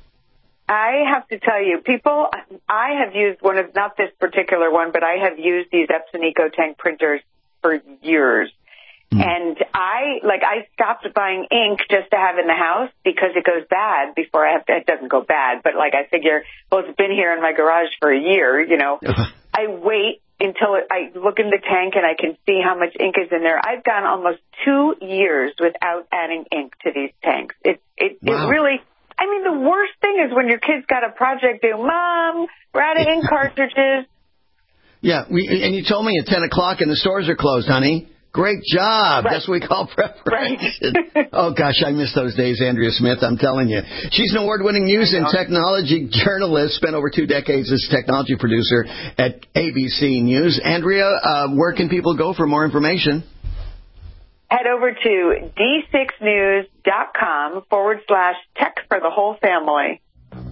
I have to tell you, people, I have used one of, not this particular one, but I have used these Epson EcoTank printers for years. Mm. And I, like, I stopped buying ink just to have in the house because it goes bad before I have to, it doesn't go bad, but like I figure, well, it's been here in my garage for a year, you know. I wait until it, I look in the tank and I can see how much ink is in there. I've gone almost two years without adding ink to these tanks. It, it, wow. it really... I mean, the worst thing is when your kid's got a project due. Mom, we're out of ink cartridges. Yeah, we, and you told me at ten o'clock and the stores are closed, honey. Great job. Right. That's what we call preparation. Right. Oh, gosh, I miss those days, Andrea Smith, I'm telling you. She's an award-winning news and technology journalist, spent over two decades as technology producer at A B C News. Andrea, uh, where can people go for more information? Head over to d six news dot com forward slash tech for the whole family.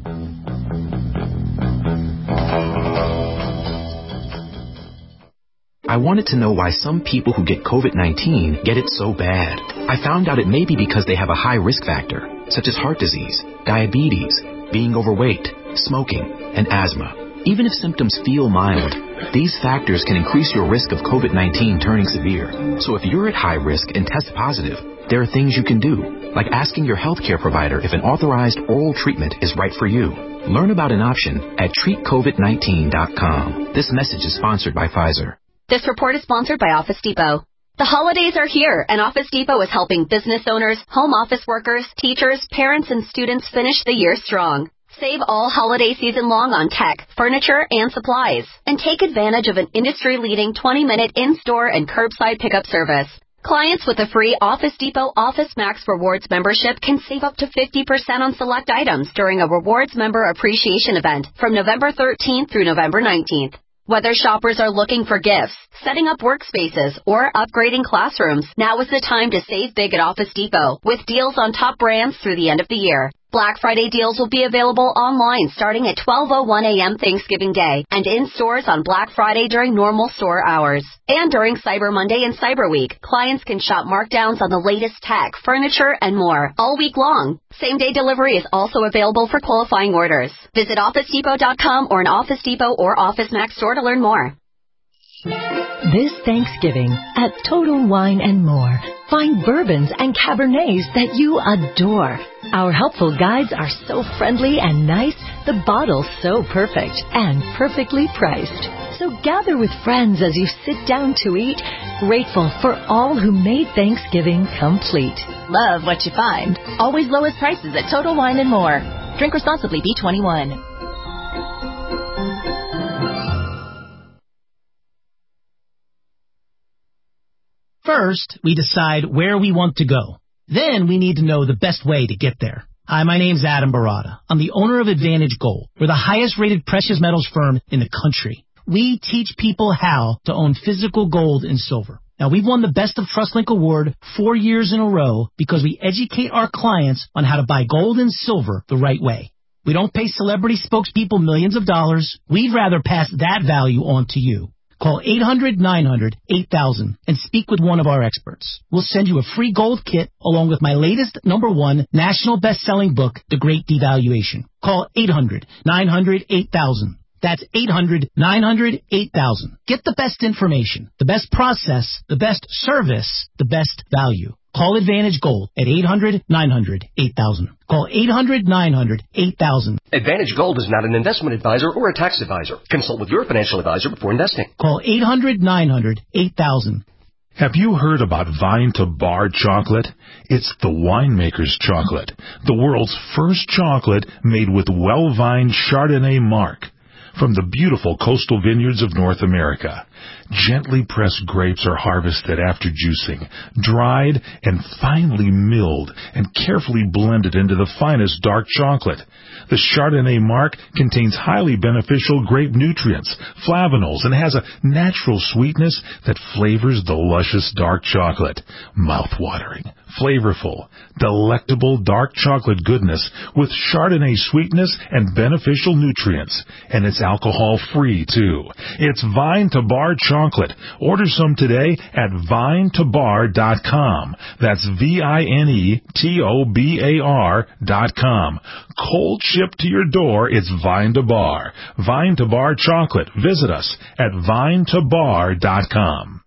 I wanted to know why some people who get covid nineteen get it so bad. I found out it may be because they have a high risk factor, such as heart disease, diabetes, being overweight, smoking, and asthma. Even if symptoms feel mild, these factors can increase your risk of covid nineteen turning severe. So if you're at high risk and test positive, there are things you can do, like asking your healthcare provider if an authorized oral treatment is right for you. Learn about an option at treat covid nineteen dot com. This message is sponsored by Pfizer. This report is sponsored by Office Depot. The holidays are here, and Office Depot is helping business owners, home office workers, teachers, parents, and students finish the year strong. Save all holiday season long on tech, furniture, and supplies, and take advantage of an industry-leading twenty-minute in-store and curbside pickup service. Clients with a free Office Depot Office Max Rewards membership can save up to fifty percent on select items during a Rewards Member Appreciation event from November thirteenth through November nineteenth. Whether shoppers are looking for gifts, setting up workspaces, or upgrading classrooms, now is the time to save big at Office Depot with deals on top brands through the end of the year. Black Friday deals will be available online starting at twelve oh one a.m. Thanksgiving Day and in stores on Black Friday during normal store hours. And during Cyber Monday and Cyber Week, clients can shop markdowns on the latest tech, furniture, and more all week long. Same-day delivery is also available for qualifying orders. Visit office depot dot com or an Office Depot or Office Max store to learn more. This Thanksgiving at Total Wine and More, find bourbons and Cabernets that you adore. Our helpful guides are so friendly and nice, the bottle's so perfect and perfectly priced. So gather with friends as you sit down to eat, grateful for all who made Thanksgiving complete. Love what you find. Always lowest prices at Total Wine and More. Drink responsibly, B twenty-one. First, we decide where we want to go. Then we need to know the best way to get there. Hi, my name's Adam Barada. I'm the owner of Advantage Gold. We're the highest rated precious metals firm in the country. we teach people how to own physical gold and silver. Now, we've won the Best of TrustLink Award four years in a row because we educate our clients on how to buy gold and silver the right way. We don't pay celebrity spokespeople millions of dollars. We'd rather pass that value on to you. Call eight hundred nine hundred eight thousand and speak with one of our experts. We'll send you a free gold kit along with my latest number one national best-selling book, The Great Devaluation. Call eight hundred nine hundred eight thousand. That's eight hundred nine hundred eight thousand. Get the best information, the best process, the best service, the best value. Call Advantage Gold at eight hundred nine hundred eight thousand. Call eight hundred nine hundred eight thousand. Advantage Gold is not an investment advisor or a tax advisor. Consult with your financial advisor before investing. Call eight hundred nine hundred eight thousand. Have you heard about Vine to Bar chocolate? It's the winemaker's chocolate, the world's first chocolate made with well-vined Chardonnay marc from the beautiful coastal vineyards of North America. Gently pressed grapes are harvested after juicing, dried and finely milled and carefully blended into the finest dark chocolate. The Chardonnay marc contains highly beneficial grape nutrients, flavanols, and has a natural sweetness that flavors the luscious dark chocolate. Mouth-watering, flavorful, delectable dark chocolate goodness with Chardonnay sweetness and beneficial nutrients. And it's alcohol-free, too. It's Vine to Bar chocolate. Order some today at vine to bar dot com. That's V I N E T O B A R dot com. Cold shipped to your door, it's Vine to Bar. Vine to Bar chocolate. Visit us at vine to bar dot com.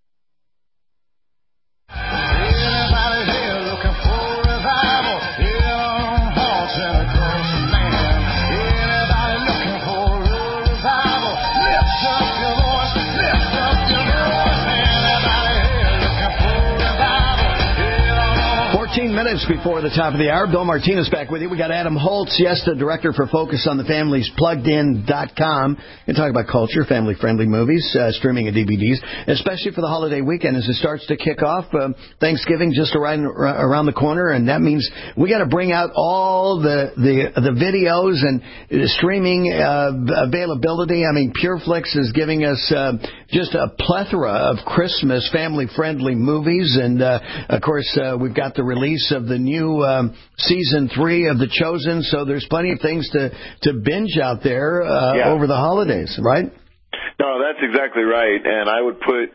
Minutes before the top of the hour. Bill Martinez back with you. We got Adam Holtz, yes, the director for Focus on the Family's plugged in dot com. And talk about culture, family-friendly movies, uh, streaming and D V Ds, especially for the holiday weekend as it starts to kick off. Uh, Thanksgiving just around, around the corner, and that means we got to bring out all the the, the videos and the streaming uh, availability. I mean, PureFlix is giving us uh, just a plethora of Christmas family-friendly movies, and uh, of course uh, we've got the release of the new um, season three of The Chosen, so there's plenty of things to, to binge out there uh, yeah. over the holidays, right? No, that's exactly right, and I would put,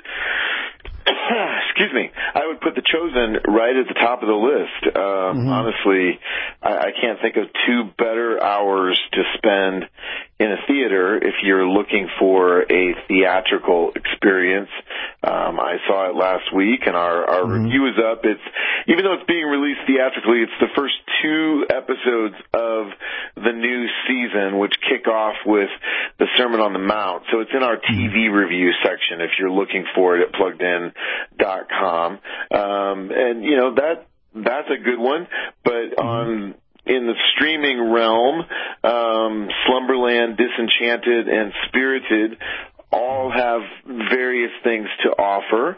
excuse me, I would put The Chosen right at the top of the list. Um, mm-hmm. Honestly, I, I can't think of two better hours to spend in a theater if you're looking for a theatrical experience. Um, I saw it last week, and our, our mm-hmm. review is up. It's even though it's being released theatrically, it's the first two episodes of the new season, which kick off with the Sermon on the Mount. So it's in our T V review section if you're looking for it at plugged in dot com. Um, and, you know, that that's a good one. But on in the streaming realm, um, Slumberland, Disenchanted, and Spirited all have various things to offer.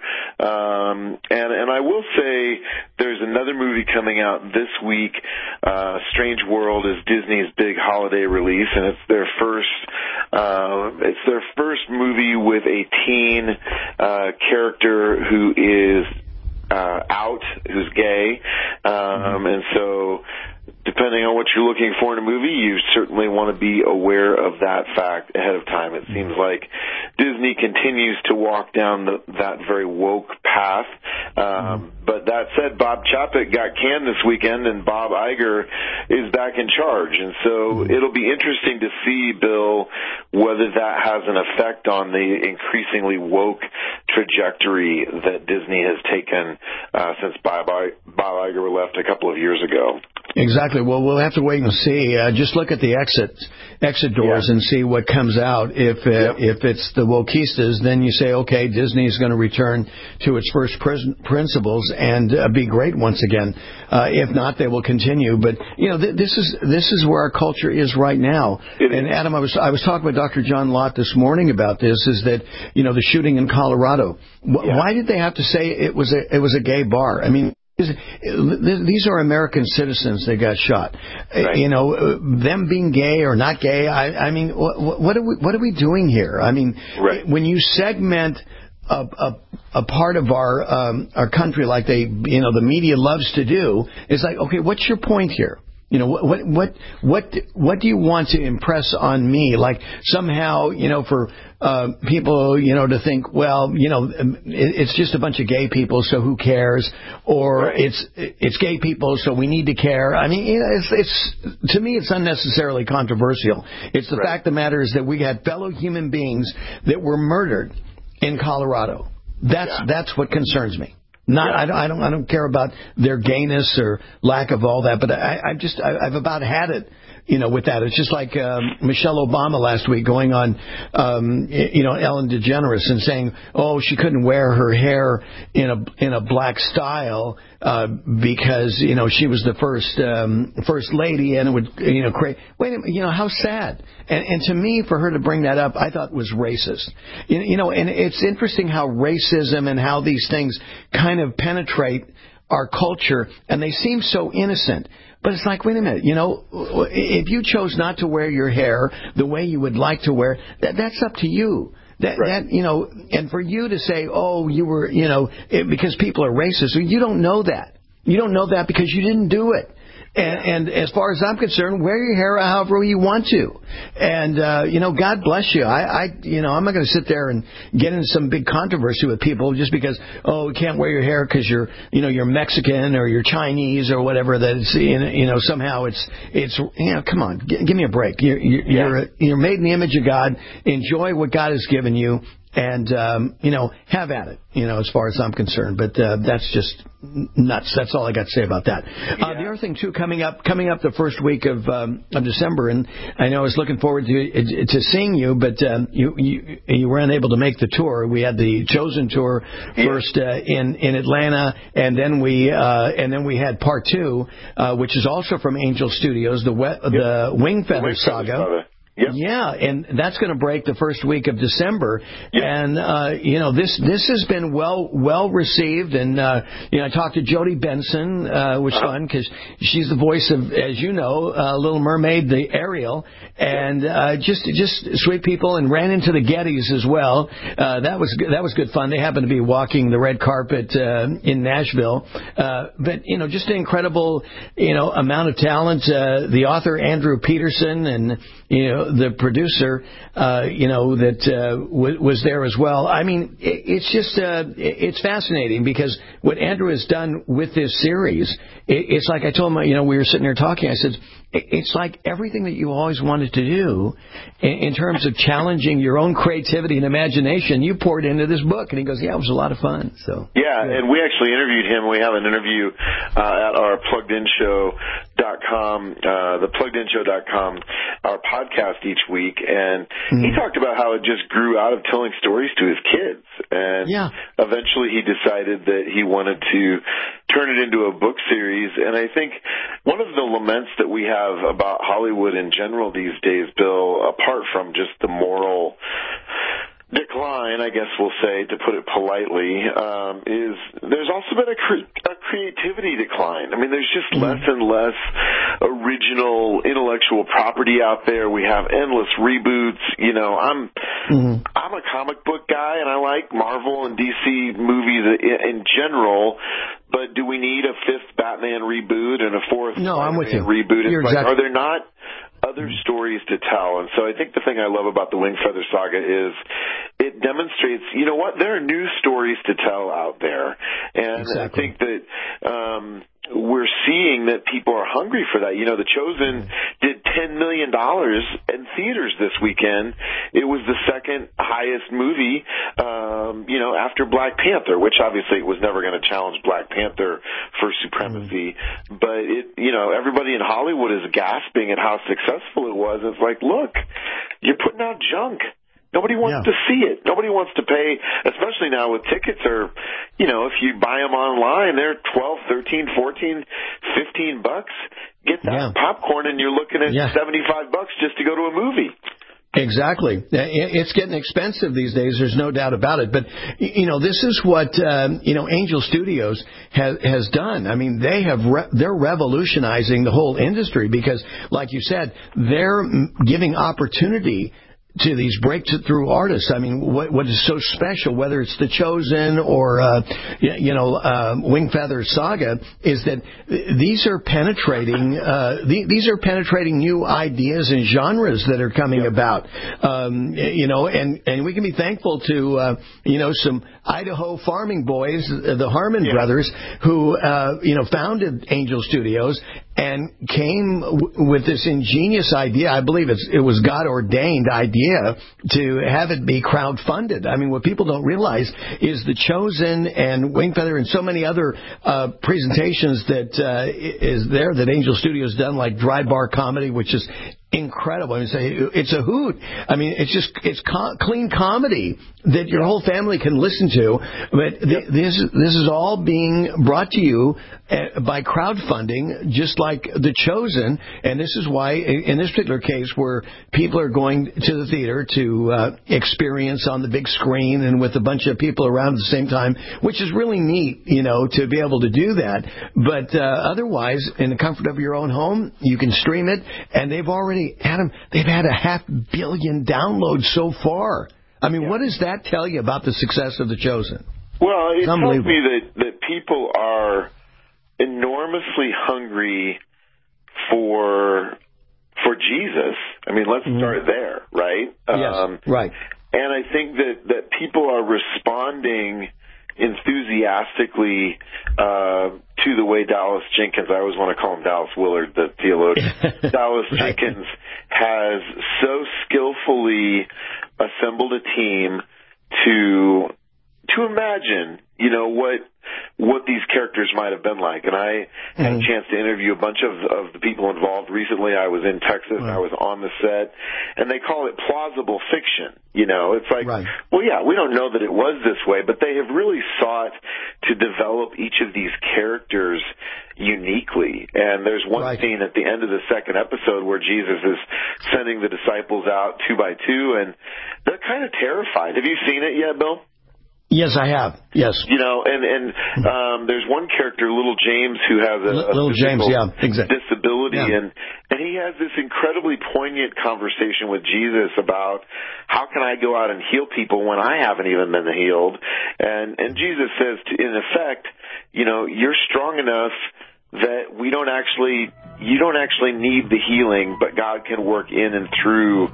Um, and, and I will say there's another movie coming out this week. Uh, Strange World is Disney's big holiday release, and it's their first, uh, it's their first movie with a teen, uh, character who is, uh, out, who's gay. Um, and so, depending on what you're looking for in a movie, you certainly want to be aware of that fact ahead of time. It seems like Disney continues to walk down the, that very woke path. Um, but that said, Bob Chapek got canned this weekend, and Bob Iger is back in charge. And so it'll be interesting to see, Bill, whether that has an effect on the increasingly woke trajectory that Disney has taken uh, since Bob, Bob Iger left a couple of years ago. Exactly. Well, we'll have to wait and see. Uh, just look at the exit exit doors yeah. and see what comes out. If uh, yep. if it's the wokeistas, then you say, okay, Disney is going to return to its first pr- principles and uh, be great once again. Uh, if not, they will continue. But you know, th- this is this is where our culture is right now. It and is. Adam, I was I was talking with Doctor John Lott this morning about this. Is that you know the shooting in Colorado? W- yeah. Why did they have to say it was a it was a gay bar? I mean, These are American citizens that got shot. Right. You know, them being gay or not gay. I, I mean, what, what are we? What are we doing here? I mean, right. when you segment a, a, a part of our um, our country like they, you know, the media loves to do, it's like, okay, what's your point here? You know, what, what, what, what, what do you want to impress on me? Like somehow, you know, for, uh, people, you know, to think, well, you know, it, it's just a bunch of gay people, so who cares? Or right. it's, it's gay people, so we need to care. I mean, you know, it's, it's, to me, it's unnecessarily controversial. It's the right. fact of the matter is that we had fellow human beings that were murdered in Colorado. That's, yeah. that's what concerns me. Not, yeah. I don't, I don't, I don't care about their gayness or lack of all that, but I, I've just, I, I've about had it, you know, with that. It's just like um, Michelle Obama last week going on, um, you know, Ellen DeGeneres and saying, oh, she couldn't wear her hair in a in a black style uh, because you know she was the first um, first lady, and it would you know create. Wait a minute, you know how sad. And, and to me, for her to bring that up, I thought was racist. You, you know, and it's interesting how racism and how these things kind of penetrate our culture, and they seem so innocent. But it's like, wait a minute, you know, if you chose not to wear your hair the way you would like to wear, that, that's up to you. That, right. that, you know, and for you to say, oh, you were, you know, it, because people are racist, you don't know that. You don't know that because you didn't do it. And, and as far as I'm concerned, wear your hair however you want to. And, uh, you know, God bless you. I, I you know, I'm not going to sit there and get into some big controversy with people just because, oh, you can't wear your hair because you're, you know, you're Mexican or you're Chinese or whatever that it's, you know, somehow it's, it's, you know, come on, g- give me a break. You're, you're, yeah. you're, you're made in the image of God. Enjoy what God has given you. And, um, you know, have at it, you know, as far as I'm concerned. But uh, that's just nuts. That's all I got to say about that. Yeah. Uh, the other thing, too, coming up coming up the first week of um, of December, and I know I was looking forward to to seeing you, but um, you, you you were unable to make the tour. We had the Chosen tour first uh, in in Atlanta, and then we uh, and then we had part two, uh, which is also from Angel Studios, the we- yep. the Wing Feather, the Wing Saga. Saga. Yep. Yeah, and that's going to break the first week of December, yep. and uh, you know this this has been well well received, and uh, you know I talked to Jodie Benson, uh, which was uh-huh. fun because she's the voice of, as you know, uh, Little Mermaid, the Ariel, and uh, just just sweet people, and ran into the Gettys as well. Uh, that was that was good fun. They happened to be walking the red carpet uh, in Nashville, uh, but you know just an incredible you know amount of talent. Uh, the author Andrew Peterson and you know. The producer, uh, you know, that uh, w- was there as well. I mean, it, it's just, uh, it, it's fascinating because what Andrew has done with this series, it, it's like I told him, you know, we were sitting there talking, I said, it, it's like everything that you always wanted to do in, in terms of challenging your own creativity and imagination, you poured into this book. And he goes, yeah, it was a lot of fun. So Yeah, yeah. And we actually interviewed him. We have an interview uh, at our plugged in show dot com, uh, the plugged in show dot com, our podcast each week, and mm-hmm. he talked about how it just grew out of telling stories to his kids, and yeah. eventually he decided that he wanted to turn it into a book series. And I think one of the laments that we have about Hollywood in general these days, Bill, apart from just the moral decline, I guess we'll say, to put it politely, um, is there's also been a, cre- a creativity decline. I mean, there's just mm-hmm. less and less original intellectual property out there. We have endless reboots. You know, I'm mm-hmm. I'm a comic book guy, and I like Marvel and D C movies in general. But do we need a fifth Batman reboot and a fourth no, Spider-Man I'm with you. reboot? You're like, exactly- are there not other stories to tell? And so I think the thing I love about the Wing Feather Saga is it demonstrates, you know what, there are new stories to tell out there. And exactly. I think that um, we're seeing that people are hungry for that. You know, The Chosen did ten million dollars in theaters this weekend. It was the second highest movie, um, you know, after Black Panther, which obviously was never going to challenge Black Panther for supremacy. Mm-hmm. But, it, you know, everybody in Hollywood is gasping at how successful it was. It's like, look, you're putting out junk. Nobody wants yeah. to see it. Nobody wants to pay, especially now with tickets are, you know, if you buy them online, they're twelve, thirteen, fourteen, fifteen bucks. Get that yeah. popcorn and you're looking at yeah. seventy-five bucks just to go to a movie. Exactly. It's getting expensive these days. There's no doubt about it. But, you know, this is what, um, you know, Angel Studios has, has done. I mean, they have, re- they're revolutionizing the whole industry because, like you said, they're giving opportunity to these breakthrough artists. I mean, what, what is so special, whether it's The Chosen or, uh, you know, uh, Wingfeather Saga, is that these are penetrating, uh, these are penetrating new ideas and genres that are coming yep. about. Um, you know, and, and we can be thankful to, uh, you know, some Idaho farming boys, the Harmon yeah. brothers, who, uh, you know, founded Angel Studios and came w- with this ingenious idea. I believe it's, it was God-ordained idea to have it be crowdfunded. I mean, what people don't realize is The Chosen and Wingfeather and so many other uh, presentations that uh, is there that Angel Studios done, like Dry Bar Comedy, which is incredible. I mean, it's a hoot. I mean, it's just it's co- clean comedy that your whole family can listen to. But th- this this is all being brought to you uh, by crowdfunding, just like The Chosen. And this is why, in this particular case, where people are going to the theater to uh, experience on the big screen and with a bunch of people around at the same time, which is really neat, you know, to be able to do that. But uh, otherwise, in the comfort of your own home, you can stream it, and they've already Adam, they've had a half billion downloads so far. I mean, yeah. what does that tell you about the success of The Chosen? Well, it tells me that, that people are enormously hungry for for Jesus. I mean, let's mm-hmm. start there, right? Yes, um, right. And I think that, that people are responding enthusiastically uh, to the way Dallas Jenkins, I always want to call him Dallas Willard, the theologian, Dallas right. Jenkins has so skillfully assembled a team to to imagine, you know, what what these characters might have been like. And I mm-hmm. had a chance to interview a bunch of, of the people involved recently. I was in Texas. Right. I was on the set. And they call it plausible fiction. You know, it's like, right. well, yeah, we don't know that it was this way, but they have really sought to develop each of these characters uniquely. And there's one right. scene at the end of the second episode where Jesus is sending the disciples out two by two, and they're kind of terrified. Have you seen it yet, Bill? Yes, I have. Yes. You know, and and um, there's one character, Little James, who has a, a Little James, yeah, exactly. disability, yeah. and and he has this incredibly poignant conversation with Jesus about how can I go out and heal people when I haven't even been healed, and and Jesus says, to, in effect, you know, you're strong enough that we don't actually, you don't actually need the healing, but God can work in and through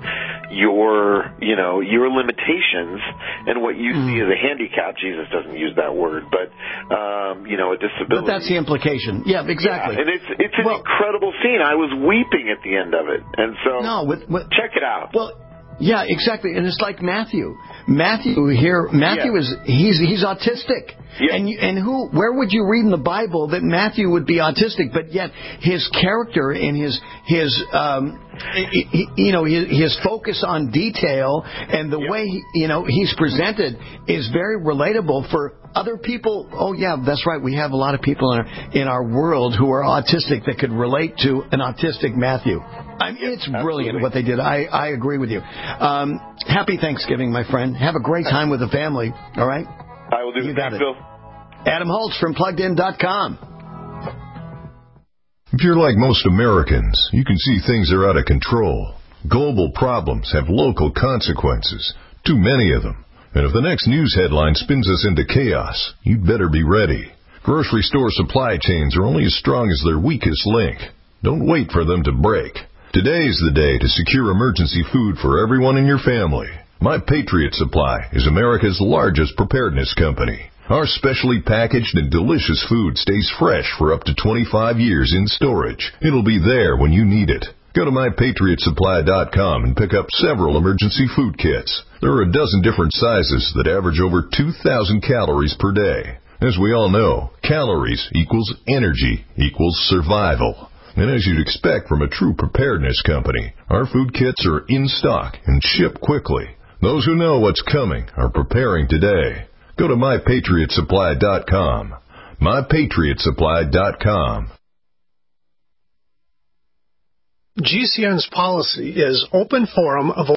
your, you know, your limitations and what you mm. see as a handicap. Jesus doesn't use that word, but, um, you know, a disability. But that's the implication. Yeah, exactly. Yeah, and it's it's an well, incredible scene. I was weeping at the end of it. And so, no, with, with, check it out. Well, yeah, exactly. And it's like Matthew. Matthew here, Matthew yeah. is, he's, he's autistic. Yeah. And you, and who, where would you read in the Bible that Matthew would be autistic, but yet his character and his, his, um, you know, his, his focus on detail and the yeah. way, he, you know, he's presented is very relatable for other people. Oh yeah, that's right. We have a lot of people in our, in our world who are autistic that could relate to an autistic Matthew. I mean, it's Absolutely. brilliant what they did. I, I agree with you. Um, happy Thanksgiving, my friend. Have a great time with the family. All right? I will do you the got same, it. Bill. Adam Holtz from plugged in dot com. If you're like most Americans, you can see things are out of control. Global problems have local consequences, too many of them. And if the next news headline spins us into chaos, you'd better be ready. Grocery store supply chains are only as strong as their weakest link. Don't wait for them to break. Today's the day to secure emergency food for everyone in your family. My Patriot Supply is America's largest preparedness company. Our specially packaged and delicious food stays fresh for up to twenty-five years in storage. It'll be there when you need it. Go to my patriot supply dot com and pick up several emergency food kits. There are a dozen different sizes that average over two thousand calories per day. As we all know, calories equals energy equals survival. And as you'd expect from a true preparedness company, our food kits are in stock and ship quickly. Those who know what's coming are preparing today. Go to my patriot supply dot com. my patriot supply dot com. G C N's policy is open forum of